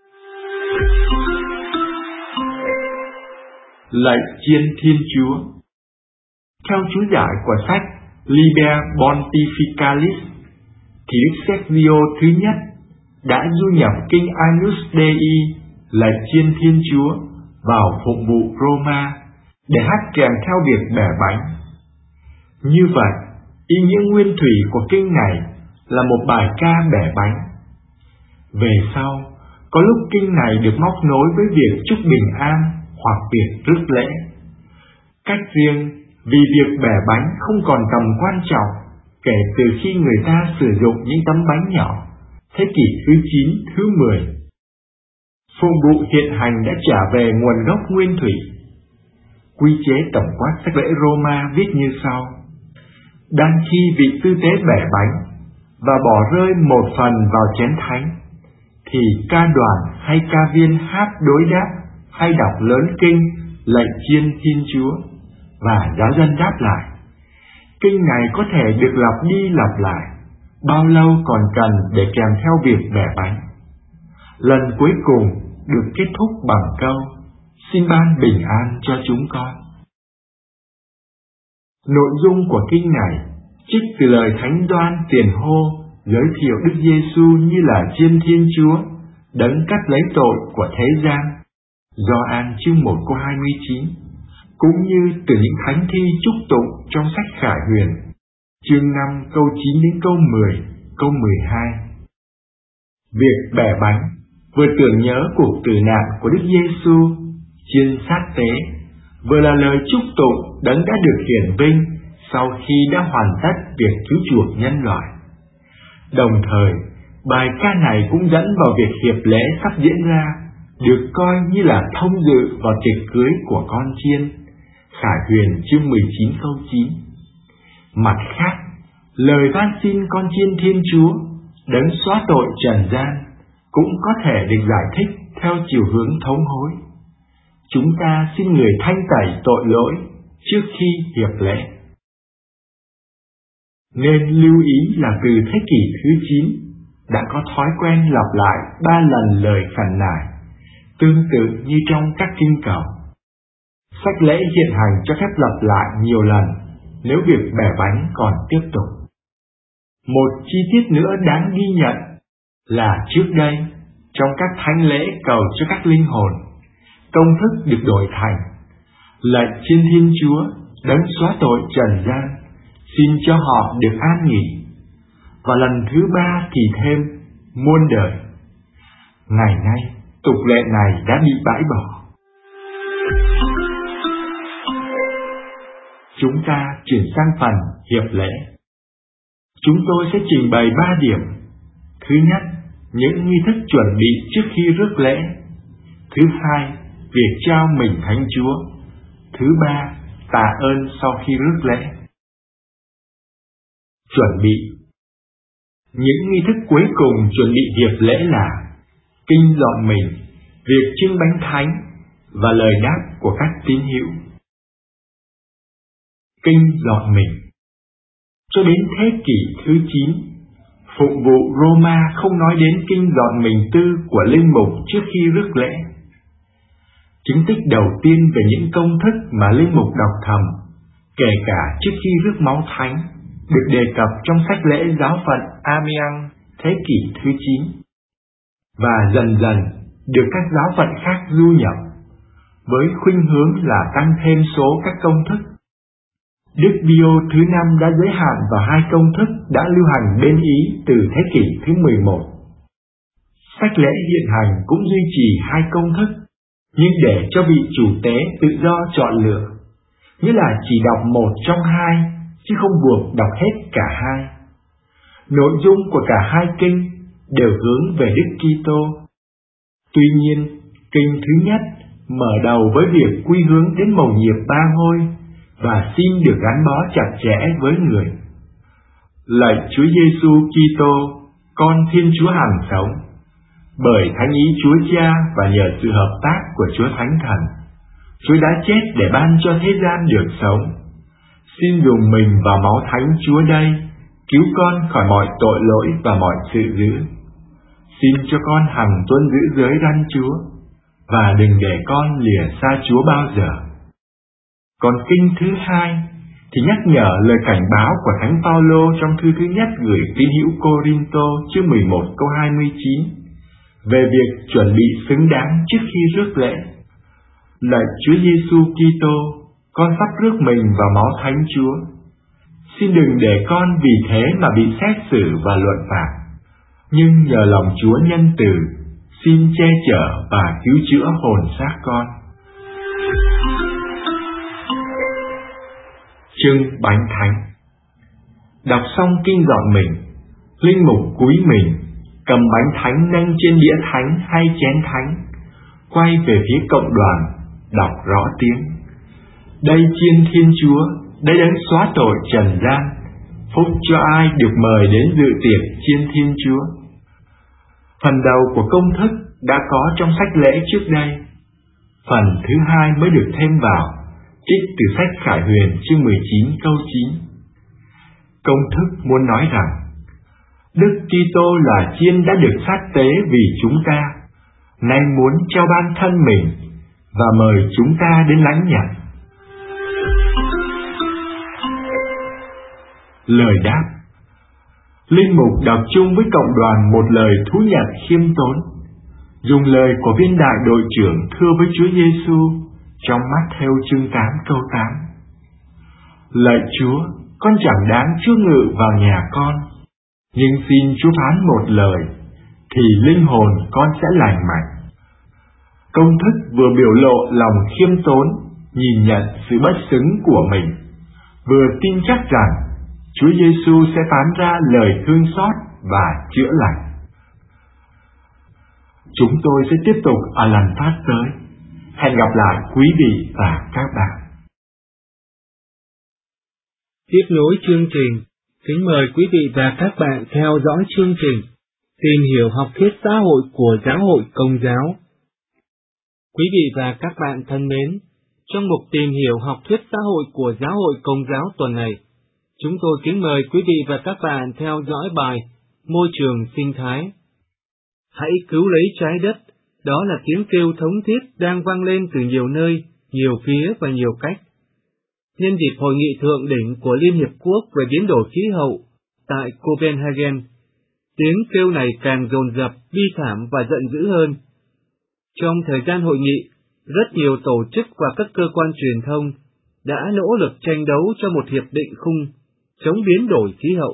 Lạy Chiên Thiên Chúa. Theo chú giải của sách Liber Pontificalis, thì Đức Sergio thứ nhất đã du nhập kinh Agnus Dei, Lạy Chiên Thiên Chúa, vào phụng vụ Roma để hát kèm theo việc bẻ bánh. Như vậy, ý nghĩa nguyên thủy của kinh này là một bài ca bẻ bánh. Về sau, có lúc kinh này được móc nối với việc chúc bình an hoặc việc rước lễ. Cách riêng vì việc bẻ bánh không còn tầm quan trọng kể từ khi người ta sử dụng những tấm bánh nhỏ thế kỷ thứ chín, thứ mười. Phụng vụ hiện hành đã trả về nguồn gốc nguyên thủy. Quy chế tổng quát sách lễ Roma viết như sau: đang khi vị tư tế bẻ bánh và bỏ rơi một phần vào chén thánh, thì ca đoàn hay ca viên hát đối đáp hay đọc lớn kinh Lạy Chiên Thiên Chúa, và giáo dân đáp lại. Kinh này có thể được lặp đi lặp lại bao lâu còn cần để kèm theo việc bẻ bánh. Lần cuối cùng được kết thúc bằng câu: xin ban bình an cho chúng con. Nội dung của kinh này trích từ lời Thánh Gioan Tiền Hô giới thiệu Đức Giêsu như là Chiên Thiên Chúa, đấng cắt lấy tội của thế gian, Gioan chương một câu hai mươi chín, cũng như từ những thánh thi chúc tụng trong sách Khải Huyền, chương năm câu chín đến câu mười, câu mười hai. Việc bẻ bánh vừa tưởng nhớ cuộc tử nạn của Đức Giêsu, chiên sát tế, vừa là lời chúc tụng đấng đã được hiển vinh sau khi đã hoàn tất việc cứu chuộc nhân loại. Đồng thời, bài ca này cũng dẫn vào việc hiệp lễ sắp diễn ra, được coi như là thông dự vào tiệc cưới của con chiên, Khải Huyền chương mười chín câu chín. Mặt khác, lời van xin con chiên Thiên Chúa, đấng xóa tội trần gian, cũng có thể được giải thích theo chiều hướng thống hối. Chúng ta xin người thanh tẩy tội lỗi trước khi hiệp lễ. Nên lưu ý là từ thế kỷ thứ chín đã có thói quen lặp lại ba lần lời khẩn nài, tương tự như trong các kinh cầu. Sách lễ hiện hành cho phép lặp lại nhiều lần nếu việc bẻ bánh còn tiếp tục. Một chi tiết nữa đáng ghi nhận là trước đây, trong các thánh lễ cầu cho các linh hồn, công thức được đổi thành Lạy Chiên Thiên Chúa, đấng xóa tội trần gian, xin cho họ được an nghỉ. Và lần thứ ba thì thêm muôn đời. Ngày nay, tục lệ này đã bị bãi bỏ. Chúng ta chuyển sang phần hiệp lễ. Chúng tôi sẽ trình bày ba điểm. Thứ nhất, những nghi thức chuẩn bị trước khi rước lễ. Thứ hai, việc trao mình Thánh Chúa. Thứ ba, tạ ơn sau khi rước lễ. Chuẩn bị. Những nghi thức cuối cùng chuẩn bị hiệp lễ là kinh dọn mình, việc trưng bánh thánh và lời đáp của các tín hữu. Kinh dọn mình. Cho đến thế kỷ thứ chín, phụng vụ Roma không nói đến kinh dọn mình tư của linh mục trước khi rước lễ. Chứng tích đầu tiên về những công thức mà linh mục đọc thầm, kể cả trước khi rước máu thánh, được đề cập trong sách lễ giáo phận Amiens thế kỷ thứ chín, và dần dần được các giáo phận khác du nhập, với khuynh hướng là tăng thêm số các công thức. Đức Pio thứ năm đã giới hạn vào hai công thức đã lưu hành bên Ý từ thế kỷ thứ mười một. Sách lễ hiện hành cũng duy trì hai công thức, nhưng để cho vị chủ tế tự do chọn lựa, nghĩa là chỉ đọc một trong hai, chứ không buộc đọc hết cả hai. Nội dung của cả hai kinh đều hướng về Đức Kitô. Tuy nhiên, kinh thứ nhất mở đầu với việc quy hướng đến mầu nhiệm ba ngôi và xin được gắn bó chặt chẽ với người. Lạy Chúa Giêsu Kitô, con Thiên Chúa hằng sống, bởi thánh ý Chúa Cha và nhờ sự hợp tác của Chúa Thánh Thần, Chúa đã chết để ban cho thế gian được sống. Xin dùng mình và máu Thánh Chúa đây cứu con khỏi mọi tội lỗi và mọi sự dữ. Xin cho con hằng tuân giữ giới răn Chúa, và đừng để con lìa xa Chúa bao giờ. Còn kinh thứ hai thì nhắc nhở lời cảnh báo của Thánh Phaolô trong thư thứ nhất gửi tín hữu Cô-rin-tô chương mười một câu hai mươi chín về việc chuẩn bị xứng đáng trước khi rước lễ. Lạy Chúa Giêsu Kitô, con sắp rước mình vào máu Thánh Chúa. Xin đừng để con vì thế mà bị xét xử và luận phạt, nhưng nhờ lòng Chúa nhân từ, xin che chở và cứu chữa hồn xác con. Chương Bánh Thánh. Đọc xong kinh dọn mình, linh mục cúi mình, cầm bánh thánh nâng trên đĩa thánh hay chén thánh, quay về phía cộng đoàn, đọc rõ tiếng: Đây chiên Thiên Chúa, đây đấng xóa tội trần gian, phúc cho ai được mời đến dự tiệc chiên Thiên Chúa. Phần đầu của công thức đã có trong sách lễ trước đây. Phần thứ hai mới được thêm vào, trích từ sách Khải Huyền chương mười chín câu chín. Công thức muốn nói rằng Đức Kitô là chiên đã được sát tế vì chúng ta, nay muốn trao ban thân mình và mời chúng ta đến lãnh nhận. Lời đáp. Linh mục đọc chung với cộng đoàn một lời thú nhận khiêm tốn, dùng lời của viên đại đội trưởng thưa với Chúa Giêsu trong Mát-thêu chương tám câu tám. Lạy Chúa, con chẳng đáng Chúa ngự vào nhà con, nhưng xin Chúa phán một lời, thì linh hồn con sẽ lành mạnh. Công thức vừa biểu lộ lòng khiêm tốn, nhìn nhận sự bất xứng của mình, vừa tin chắc rằng Chúa Giêsu sẽ phán ra lời thương xót và chữa lành. Chúng tôi sẽ tiếp tục ở lần phát tới. Hẹn gặp lại quý vị và các bạn. Tiếp nối chương trình, kính mời quý vị và các bạn theo dõi chương trình Tìm hiểu học thuyết xã hội của Giáo hội Công giáo. Quý vị và các bạn thân mến, trong mục Tìm hiểu học thuyết xã hội của Giáo hội Công giáo tuần này, chúng tôi kính mời quý vị và các bạn theo dõi bài Môi trường sinh thái. Hãy cứu lấy trái đất, đó là tiếng kêu thống thiết đang vang lên từ nhiều nơi, nhiều phía và nhiều cách. Nhân dịp hội nghị thượng đỉnh của Liên Hiệp Quốc về biến đổi khí hậu tại Copenhagen, tiếng kêu này càng dồn dập, bi thảm và giận dữ hơn. Trong thời gian hội nghị, rất nhiều tổ chức và các cơ quan truyền thông đã nỗ lực tranh đấu cho một hiệp định khung chống biến đổi khí hậu.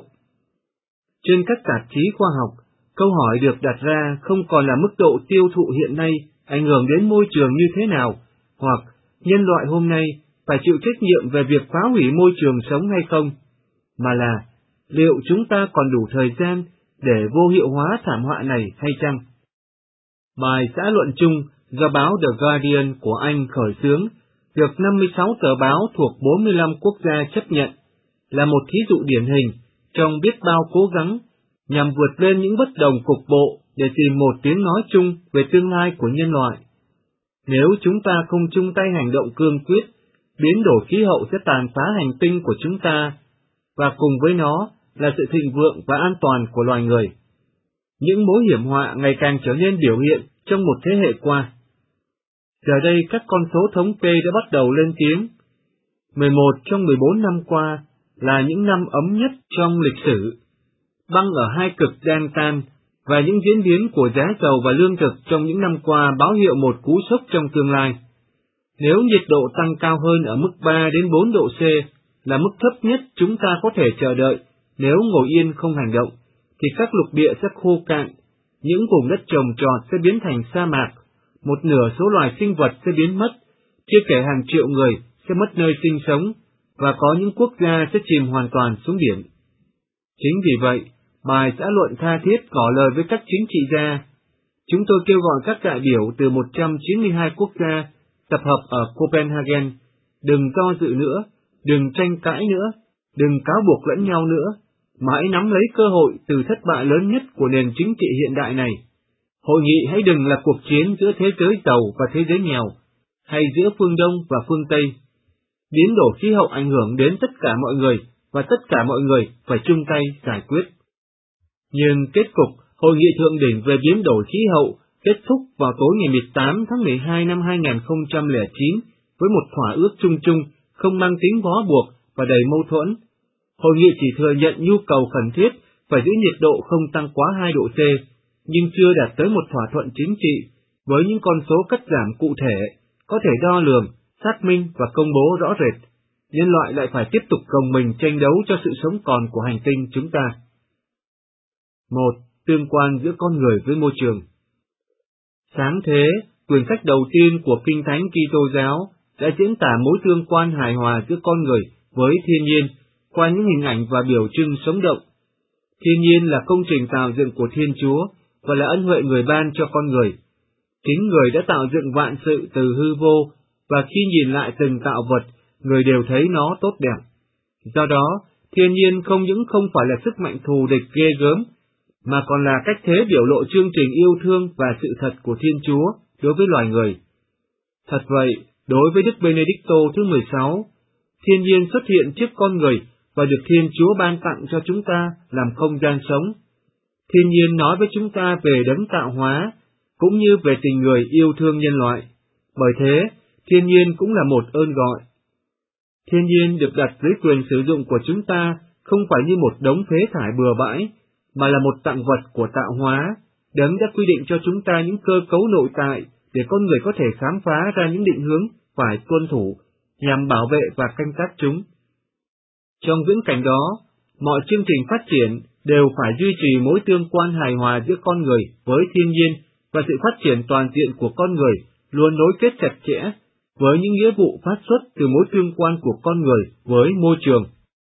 Trên các tạp chí khoa học, câu hỏi được đặt ra không còn là mức độ tiêu thụ hiện nay ảnh hưởng đến môi trường như thế nào, hoặc nhân loại hôm nay phải chịu trách nhiệm về việc phá hủy môi trường sống hay không, mà là liệu chúng ta còn đủ thời gian để vô hiệu hóa thảm họa này hay chăng? Bài xã luận chung do báo The Guardian của Anh khởi xướng, được năm mươi sáu tờ báo thuộc bốn mươi lăm quốc gia chấp nhận, là một thí dụ điển hình trong biết bao cố gắng nhằm vượt lên những bất đồng cục bộ để tìm một tiếng nói chung về tương lai của nhân loại. Nếu chúng ta không chung tay hành động cương quyết, biến đổi khí hậu sẽ tàn phá hành tinh của chúng ta, và cùng với nó là sự thịnh vượng và an toàn của loài người. Những mối hiểm họa ngày càng trở nên biểu hiện trong một thế hệ qua. Giờ đây các con số thống kê đã bắt đầu lên tiếng. mười một trong mười bốn năm qua là những năm ấm nhất trong lịch sử. Băng ở hai cực đang tan, và những diễn biến của giá dầu và lương thực trong những năm qua báo hiệu một cú sốc trong tương lai. Nếu nhiệt độ tăng cao hơn ở mức ba đến bốn độ C là mức thấp nhất chúng ta có thể chờ đợi nếu ngồi yên không hành động, thì các lục địa sẽ khô cạn, những vùng đất trồng trọt sẽ biến thành sa mạc, một nửa số loài sinh vật sẽ biến mất, chưa kể hàng triệu người sẽ mất nơi sinh sống, và có những quốc gia sẽ chìm hoàn toàn xuống biển. Chính vì vậy, bài xã luận tha thiết ngỏ lời với các chính trị gia. Chúng tôi kêu gọi các đại biểu từ một trăm chín mươi hai quốc gia tập hợp ở Copenhagen, đừng do dự nữa, đừng tranh cãi nữa, đừng cáo buộc lẫn nhau nữa, mà hãy nắm lấy cơ hội từ thất bại lớn nhất của nền chính trị hiện đại này. Hội nghị hãy đừng là cuộc chiến giữa thế giới giàu và thế giới nghèo, hay giữa phương Đông và phương Tây. Biến đổi khí hậu ảnh hưởng đến tất cả mọi người, và tất cả mọi người phải chung tay giải quyết. Nhưng kết cục, Hội nghị thượng đỉnh về biến đổi khí hậu kết thúc vào tối ngày mười tám tháng mười hai năm hai nghìn không trăm lẻ chín với một thỏa ước chung chung, không mang tính bó buộc và đầy mâu thuẫn. Hội nghị chỉ thừa nhận nhu cầu khẩn thiết phải giữ nhiệt độ không tăng quá hai độ C, nhưng chưa đạt tới một thỏa thuận chính trị với những con số cắt giảm cụ thể, có thể đo lường, xác minh và công bố rõ rệt. Nhân loại lại phải tiếp tục gồng mình tranh đấu cho sự sống còn của hành tinh chúng ta. Một. Tương quan giữa con người với môi trường. Sáng thế, quyển sách đầu tiên của Kinh Thánh Kitô giáo đã diễn tả mối tương quan hài hòa giữa con người với thiên nhiên qua những hình ảnh và biểu trưng sống động. Thiên nhiên là công trình tạo dựng của Thiên Chúa và là ân huệ người ban cho con người. Chính người đã tạo dựng vạn sự từ hư vô, và khi nhìn lại từng tạo vật, người đều thấy nó tốt đẹp. Do đó, thiên nhiên không những không phải là sức mạnh thù địch ghê gớm, mà còn là cách thế biểu lộ chương trình yêu thương và sự thật của Thiên Chúa đối với loài người. Thật vậy, đối với Đức Benedicto thứ mười sáu, thiên nhiên xuất hiện trước con người và được Thiên Chúa ban tặng cho chúng ta làm không gian sống. Thiên nhiên nói với chúng ta về đấng tạo hóa, cũng như về tình người yêu thương nhân loại. Bởi thế, thiên nhiên cũng là một ơn gọi. Thiên nhiên được đặt dưới quyền sử dụng của chúng ta không phải như một đống phế thải bừa bãi, mà là một tặng vật của tạo hóa. Đấng đã quy định cho chúng ta những cơ cấu nội tại để con người có thể khám phá ra những định hướng phải tuân thủ nhằm bảo vệ và canh tác chúng. Trong viễn cảnh đó, mọi chương trình phát triển đều phải duy trì mối tương quan hài hòa giữa con người với thiên nhiên, và sự phát triển toàn diện của con người luôn nối kết chặt chẽ với những nghĩa vụ phát xuất từ mối tương quan của con người với môi trường.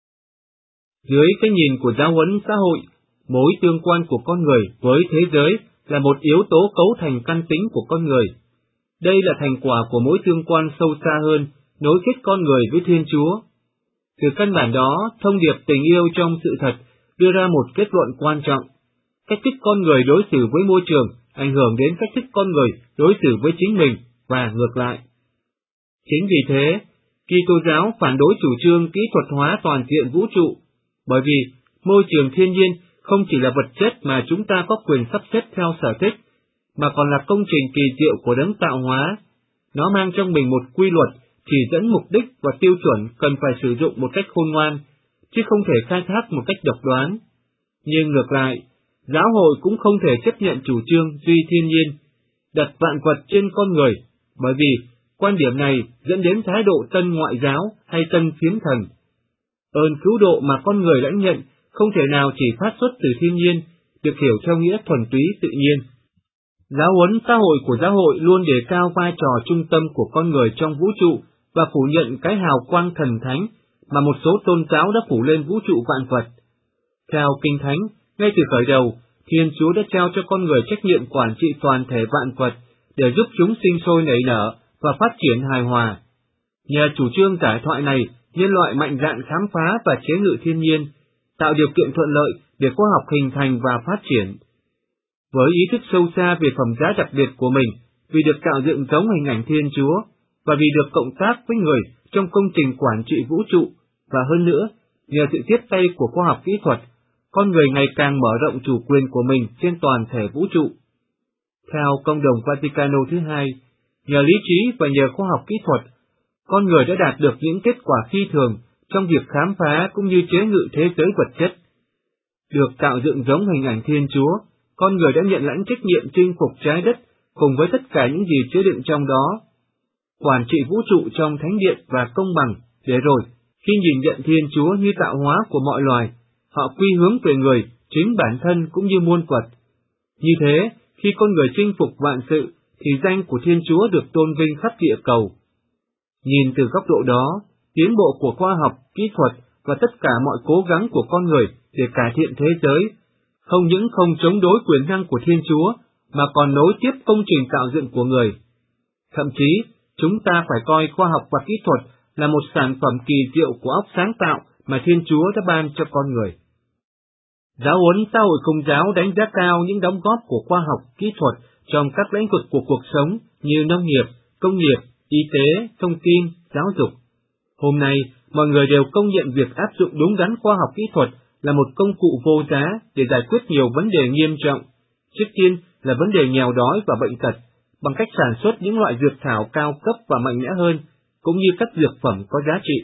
Dưới cái nhìn của giáo huấn xã hội, mối tương quan của con người với thế giới là một yếu tố cấu thành căn tính của con người. Đây là thành quả của mối tương quan sâu xa hơn, nối kết con người với Thiên Chúa. Từ căn bản đó, thông điệp tình yêu trong sự thật đưa ra một kết luận quan trọng. Cách thức con người đối xử với môi trường ảnh hưởng đến cách thức con người đối xử với chính mình và ngược lại. Chính vì thế, Kitô giáo phản đối chủ trương kỹ thuật hóa toàn diện vũ trụ, bởi vì môi trường thiên nhiên không chỉ là vật chất mà chúng ta có quyền sắp xếp theo sở thích, mà còn là công trình kỳ diệu của đấng tạo hóa. Nó mang trong mình một quy luật, chỉ dẫn mục đích và tiêu chuẩn cần phải sử dụng một cách khôn ngoan, chứ không thể khai thác một cách độc đoán. Nhưng ngược lại, giáo hội cũng không thể chấp nhận chủ trương duy thiên nhiên, đặt vạn vật trên con người, bởi vì quan điểm này dẫn đến thái độ tân ngoại giáo hay tân phiến thần. Ơn cứu độ mà con người lãnh nhận không thể nào chỉ phát xuất từ thiên nhiên, được hiểu theo nghĩa thuần túy tự nhiên. Giáo huấn xã hội của giáo hội luôn đề cao vai trò trung tâm của con người trong vũ trụ và phủ nhận cái hào quang thần thánh mà một số tôn giáo đã phủ lên vũ trụ vạn vật. Theo Kinh Thánh, ngay từ khởi đầu, Thiên Chúa đã trao cho con người trách nhiệm quản trị toàn thể vạn vật để giúp chúng sinh sôi nảy nở và phát triển hài hòa. Nhờ chủ trương giải thoại này, nhân loại mạnh dạn khám phá và chế ngự thiên nhiên, tạo điều kiện thuận lợi để khoa học hình thành và phát triển. Với ý thức sâu xa về phẩm giá đặc biệt của mình, vì được tạo dựng giống hình ảnh Thiên Chúa, và vì được cộng tác với người trong công trình quản trị vũ trụ, và hơn nữa, nhờ sự tiếp tay của khoa học kỹ thuật, con người ngày càng mở rộng chủ quyền của mình trên toàn thể vũ trụ. Theo Công đồng Vaticano thứ hai, nhờ lý trí và nhờ khoa học kỹ thuật, con người đã đạt được những kết quả phi thường trong việc khám phá cũng như chế ngự thế giới vật chất. Được tạo dựng giống hình ảnh Thiên Chúa, con người đã nhận lãnh trách nhiệm chinh phục trái đất cùng với tất cả những gì chứa đựng trong đó, quản trị vũ trụ trong thánh điện và công bằng, để rồi, khi nhìn nhận Thiên Chúa như tạo hóa của mọi loài, họ quy hướng về người, chính bản thân cũng như muôn vật. Như thế, khi con người chinh phục vạn sự, thì danh của Thiên Chúa được tôn vinh khắp địa cầu. Nhìn từ góc độ đó, tiến bộ của khoa học, kỹ thuật và tất cả mọi cố gắng của con người để cải thiện thế giới không những không chống đối quyền năng của Thiên Chúa, mà còn nối tiếp công trình tạo dựng của người. Thậm chí, chúng ta phải coi khoa học và kỹ thuật là một sản phẩm kỳ diệu của óc sáng tạo mà Thiên Chúa đã ban cho con người. Giáo huấn xã hội Công giáo đánh giá cao những đóng góp của khoa học, kỹ thuật trong các lĩnh vực của cuộc sống như nông nghiệp, công nghiệp, y tế, thông tin, giáo dục. Hôm nay, mọi người đều công nhận việc áp dụng đúng đắn khoa học kỹ thuật là một công cụ vô giá để giải quyết nhiều vấn đề nghiêm trọng. Trước tiên là vấn đề nghèo đói và bệnh tật, bằng cách sản xuất những loại dược thảo cao cấp và mạnh mẽ hơn, cũng như các dược phẩm có giá trị.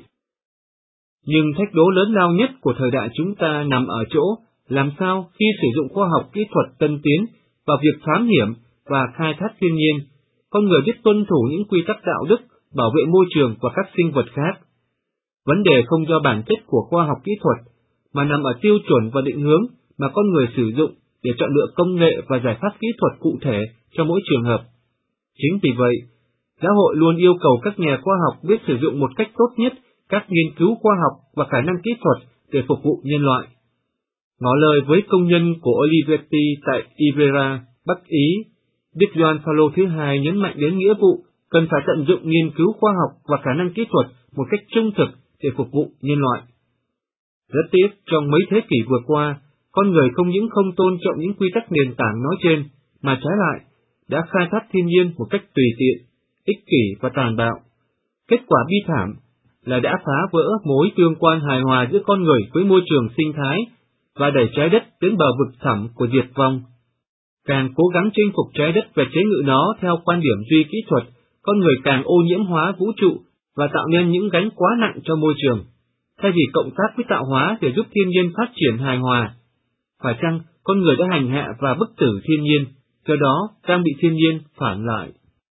Nhưng thách đố lớn lao nhất của thời đại chúng ta nằm ở chỗ làm sao khi sử dụng khoa học kỹ thuật tân tiến vào việc thám hiểm và khai thác thiên nhiên, con người biết tuân thủ những quy tắc đạo đức, bảo vệ môi trường và các sinh vật khác. Vấn đề không do bản chất của khoa học kỹ thuật, mà nằm ở tiêu chuẩn và định hướng mà con người sử dụng để chọn lựa công nghệ và giải pháp kỹ thuật cụ thể cho mỗi trường hợp. Chính vì vậy, giáo hội luôn yêu cầu các nhà khoa học biết sử dụng một cách tốt nhất các nghiên cứu khoa học và khả năng kỹ thuật để phục vụ nhân loại. Ngỏ lời với công nhân của Olivetti tại Ivrea, Bắc Ý, Đức Gioan Phaolô thứ hai nhấn mạnh đến nghĩa vụ cần phải tận dụng nghiên cứu khoa học và khả năng kỹ thuật một cách trung thực để phục vụ nhân loại. Rất tiếc, trong mấy thế kỷ vừa qua, con người không những không tôn trọng những quy tắc nền tảng nói trên, mà trái lại, đã khai thác thiên nhiên một cách tùy tiện, ích kỷ và tàn bạo. Kết quả bi thảm là đã phá vỡ mối tương quan hài hòa giữa con người với môi trường sinh thái và đẩy trái đất đến bờ vực thẳm của diệt vong. Càng cố gắng chinh phục trái đất và chế ngự nó theo quan điểm duy kỹ thuật, con người càng ô nhiễm hóa vũ trụ và tạo nên những gánh quá nặng cho môi trường, thay vì cộng tác với tạo hóa để giúp thiên nhiên phát triển hài hòa. Phải chăng con người đã hành hạ và bức tử thiên nhiên, do đó đang bị thiên nhiên phản lại?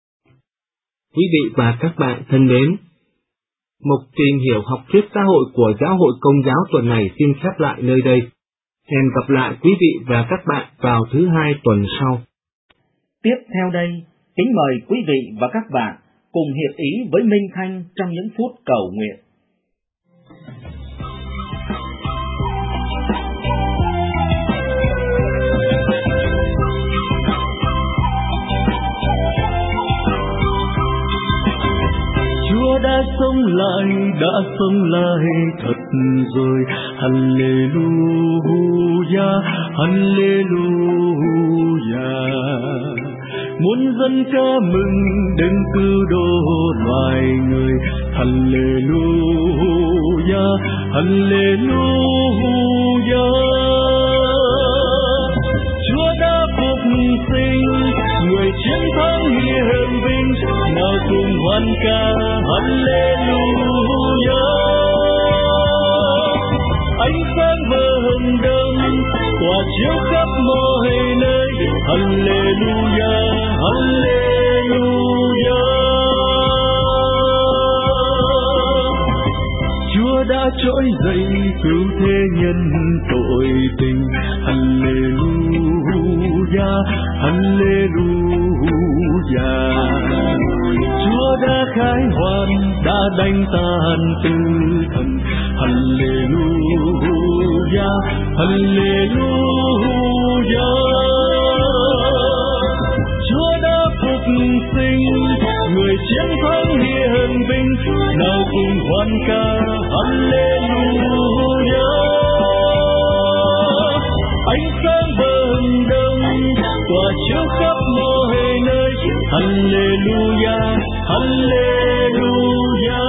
Quý vị và các bạn thân mến, mục tìm hiểu học thuyết xã hội của Giáo hội Công giáo tuần này xin khép lại nơi đây. Hẹn gặp lại quý vị và các bạn vào thứ hai tuần sau. Tiếp theo đây, kính mời quý vị và các bạn cùng hiệp ý với Minh Thanh trong những phút cầu nguyện. Chúa đã sống lại, đã sống lại thật rồi. Hallelujah, Hallelujah. Muốn dân ca mừng đấng cứu độ loài người. Hallelujah, Hallelujah. Chúa đã phục sinh, người chiến thắng hiển vinh, nào cùng hoan ca Hallelujah. Ánh sáng vầng đông tỏa chiếu khắp mọi nơi. Hallelujah, Hallelujah. Chúa đã trỗi dậy cứu thế nhân tội tình. Hallelujah, Hallelujah. Chúa đã khai hoàn, đã đánh tan tử thần. Hallelujah, Hallelujah. Chúa đã phục sinh, người chiến thắng hiển vinh, nào cùng hoan ca Hallelujah. Ánh sáng vầng đông tỏa chiếu khắp mọi nơi. Hallelujah, Hallelujah.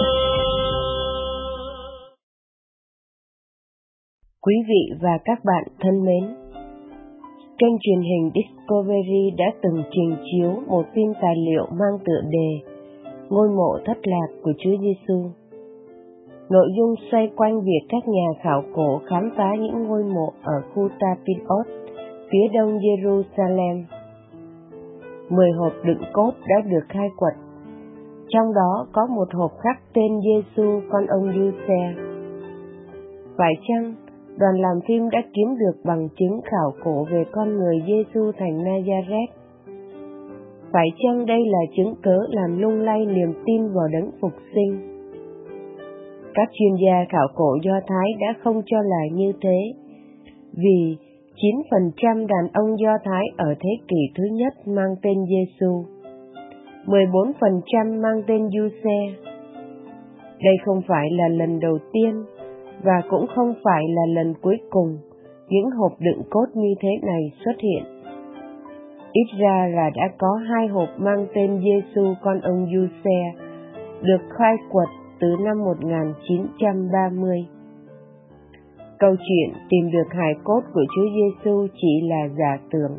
Quý vị và các bạn thân mến, kênh truyền hình Discovery đã từng trình chiếu một phim tài liệu mang tựa đề Ngôi mộ thất lạc của Chúa Giêsu. Nội dung xoay quanh việc các nhà khảo cổ khám phá những ngôi mộ ở khu Tapirot, phía đông Jerusalem. Mười hộp đựng cốt đã được khai quật, trong đó có một hộp khắc tên Giêsu con ông Giuse. Phải chăng đoàn làm phim đã kiếm được bằng chứng khảo cổ về con người Giêsu thành Nazareth? Phải chăng đây là chứng cớ làm lung lay niềm tin vào đấng phục sinh? Các chuyên gia khảo cổ Do Thái đã không cho là như thế, vì chín phần trăm đàn ông Do Thái ở thế kỷ thứ nhất mang tên Giêsu, mười bốn phần trăm mang tên Giuse. Đây không phải là lần đầu tiên và cũng không phải là lần cuối cùng những hộp đựng cốt như thế này xuất hiện. Ít ra là đã có hai hộp mang tên Giêsu con ông Giuse được khai quật từ năm một nghìn chín trăm ba mươi. Câu chuyện tìm được hài cốt của Chúa Giêsu chỉ là giả tưởng.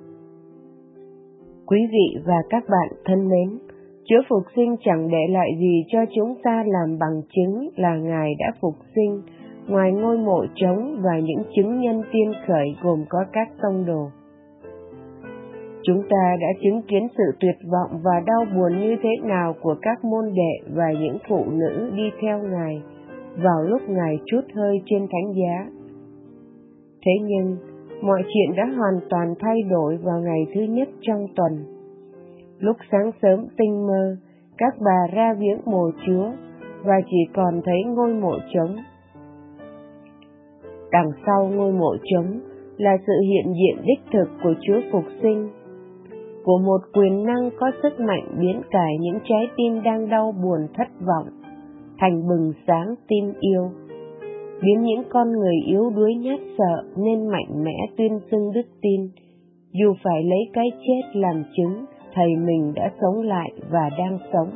Quý vị và các bạn thân mến, Chúa phục sinh chẳng để lại gì cho chúng ta làm bằng chứng là Ngài đã phục sinh, ngoài ngôi mộ trống và những chứng nhân tiên khởi gồm có các tông đồ. Chúng ta đã chứng kiến sự tuyệt vọng và đau buồn như thế nào của các môn đệ và những phụ nữ đi theo Ngài vào lúc Ngài trút hơi trên thánh giá. Thế nhưng, mọi chuyện đã hoàn toàn thay đổi vào ngày thứ nhất trong tuần. Lúc sáng sớm tinh mơ, các bà ra viếng mồ Chúa và chỉ còn thấy ngôi mộ trống. Đằng sau ngôi mộ trống là sự hiện diện đích thực của Chúa phục sinh, của một quyền năng có sức mạnh biến cải những trái tim đang đau buồn thất vọng thành bừng sáng tin yêu, biến những con người yếu đuối nhát sợ nên mạnh mẽ tuyên xưng đức tin, dù phải lấy cái chết làm chứng Thầy mình đã sống lại và đang sống.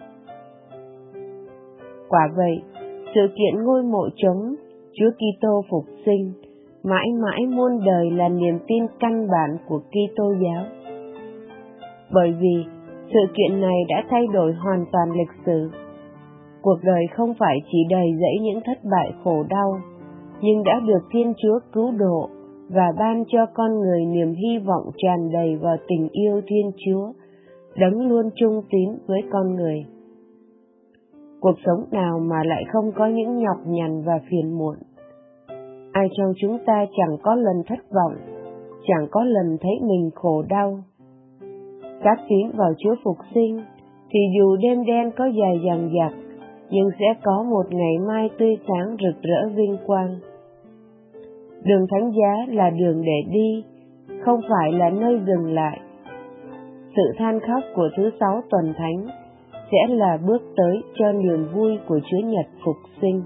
Quả vậy, sự kiện ngôi mộ trống, Chúa Kitô phục sinh, mãi mãi muôn đời là niềm tin căn bản của Kitô giáo. Bởi vì sự kiện này đã thay đổi hoàn toàn lịch sử. Cuộc đời không phải chỉ đầy dẫy những thất bại khổ đau, nhưng đã được Thiên Chúa cứu độ và ban cho con người niềm hy vọng tràn đầy vào tình yêu Thiên Chúa, đấng luôn trung tín với con người. Cuộc sống nào mà lại không có những nhọc nhằn và phiền muộn? Ai trong chúng ta chẳng có lần thất vọng, chẳng có lần thấy mình khổ đau. Các tín vào Chúa phục sinh thì dù đêm đen có dài dằng dặc, nhưng sẽ có một ngày mai tươi sáng rực rỡ vinh quang. Đường thánh giá là đường để đi, không phải là nơi dừng lại. Sự than khóc của thứ sáu tuần thánh sẽ là bước tới cho niềm vui của Chúa Nhật phục sinh.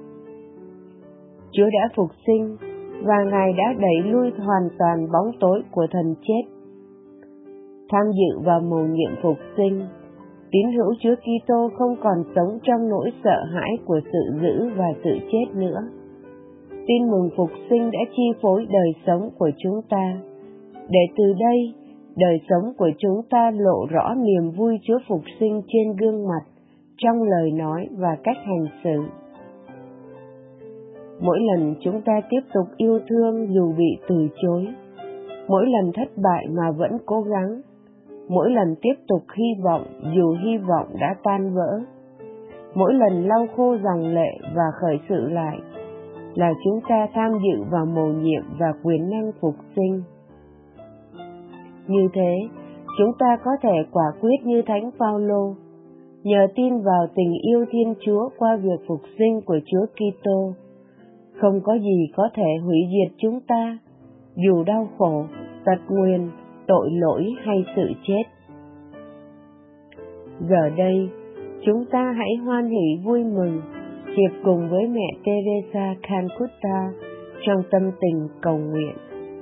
Chúa đã phục sinh và Ngài đã đẩy lui hoàn toàn bóng tối của thần chết. Tham dự vào mầu nhiệm phục sinh, tín hữu Chúa Kitô không còn sống trong nỗi sợ hãi của sự dữ và sự chết nữa. Tin mừng phục sinh đã chi phối đời sống của chúng ta, để từ đây, đời sống của chúng ta lộ rõ niềm vui Chúa phục sinh trên gương mặt, trong lời nói và cách hành xử. Mỗi lần chúng ta tiếp tục yêu thương dù bị từ chối, mỗi lần thất bại mà vẫn cố gắng, mỗi lần tiếp tục hy vọng dù hy vọng đã tan vỡ, mỗi lần lau khô dòng lệ và khởi sự lại, là chúng ta tham dự vào mầu nhiệm và quyền năng phục sinh. Như thế, chúng ta có thể quả quyết như Thánh Phaolô, nhờ tin vào tình yêu Thiên Chúa qua việc phục sinh của Chúa Kitô, không có gì có thể hủy diệt chúng ta, dù đau khổ, tật nguyền, tội lỗi hay sự chết. Giờ đây, chúng ta hãy hoan hỉ vui mừng, hiệp cùng với mẹ Teresa Calcutta trong tâm tình cầu nguyện.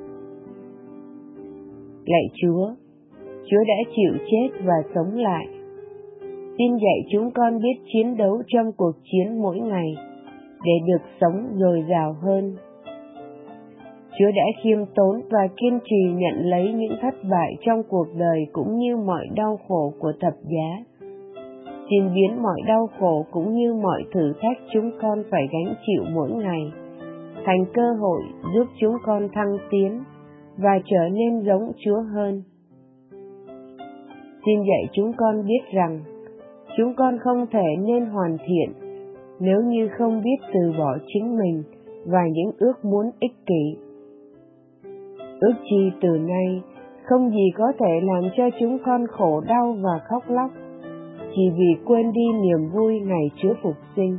Lạy Chúa, Chúa đã chịu chết và sống lại. Xin dạy chúng con biết chiến đấu trong cuộc chiến mỗi ngày, để được sống dồi dào hơn. Chúa đã khiêm tốn và kiên trì nhận lấy những thất bại trong cuộc đời cũng như mọi đau khổ của thập giá. Xin biến mọi đau khổ cũng như mọi thử thách chúng con phải gánh chịu mỗi ngày, thành cơ hội giúp chúng con thăng tiến và trở nên giống Chúa hơn. Xin dạy chúng con biết rằng, chúng con không thể nên hoàn thiện nếu như không biết từ bỏ chính mình và những ước muốn ích kỷ. Ước chi từ nay, Không gì có thể làm cho chúng con khổ đau và khóc lóc, chỉ vì quên đi niềm vui ngày Chúa phục sinh.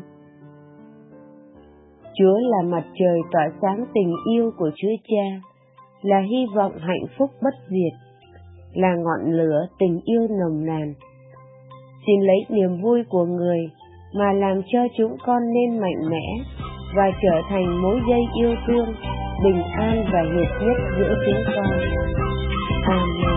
Chúa là mặt trời tỏa sáng tình yêu của Chúa Cha, là hy vọng hạnh phúc bất diệt, là ngọn lửa tình yêu nồng nàn. Xin lấy niềm vui của người mà làm cho chúng con nên mạnh mẽ và trở thành mối dây yêu thương, bình an và hiệp nhất giữa chúng con. Amen.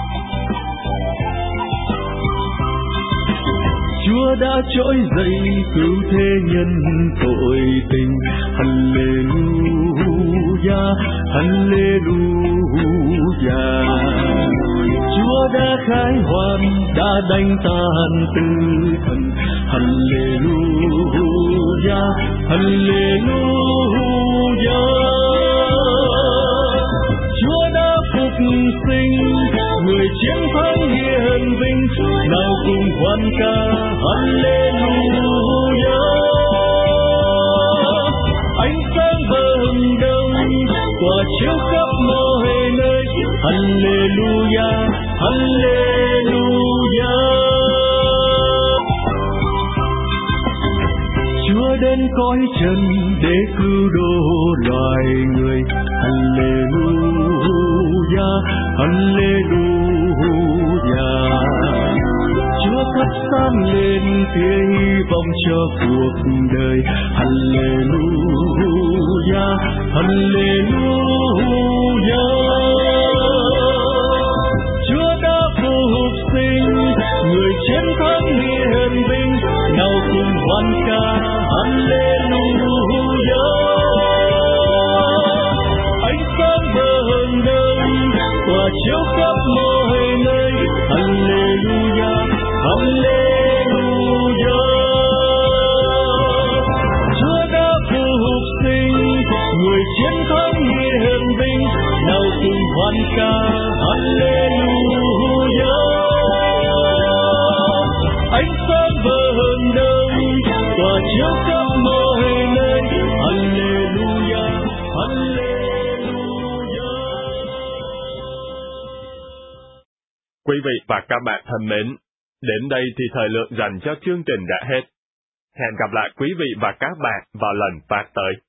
Chúa đã trỗi dậy cứu thế nhân tội tình. Hallelujah, Hallelujah. Chúa đã khai hoàn, đã đánh tan tử thần. Hallelujah, Hallelujah. Chúa đã phục sinh, người chiến thắng hiển vinh, nào cùng hoan ca Hallelujah. Ánh sáng vầng đông tỏa chiếu khắp mọi nơi. Hallelujah, Hallelujah. Chúa đến cõi trần để cứu độ loài người. Hallelujah, Hallelujah. Chúa thắp sáng lên tia hy vọng cho cuộc đời. Hallelujah, Hallelujah. Chúa đã phục sinh, người chiến thắng hiển vinh, nào cùng hoan ca Hallelujah. Ánh sáng vầng đông tỏa chiếu khắp mọi nơi. Hallelujah, Hallelujah. Chúa đã phục sinh, người chiến thắng hiển vinh, nào cùng hoan ca Hallelujah. Ánh sáng vầng đông tỏa chiếu khắp mọi nơi. Hallelujah, Hallelujah. Quý vị và các bạn thân mến, đến đây thì thời lượng dành cho chương trình đã hết. Hẹn gặp lại quý vị và các bạn vào lần phát tới.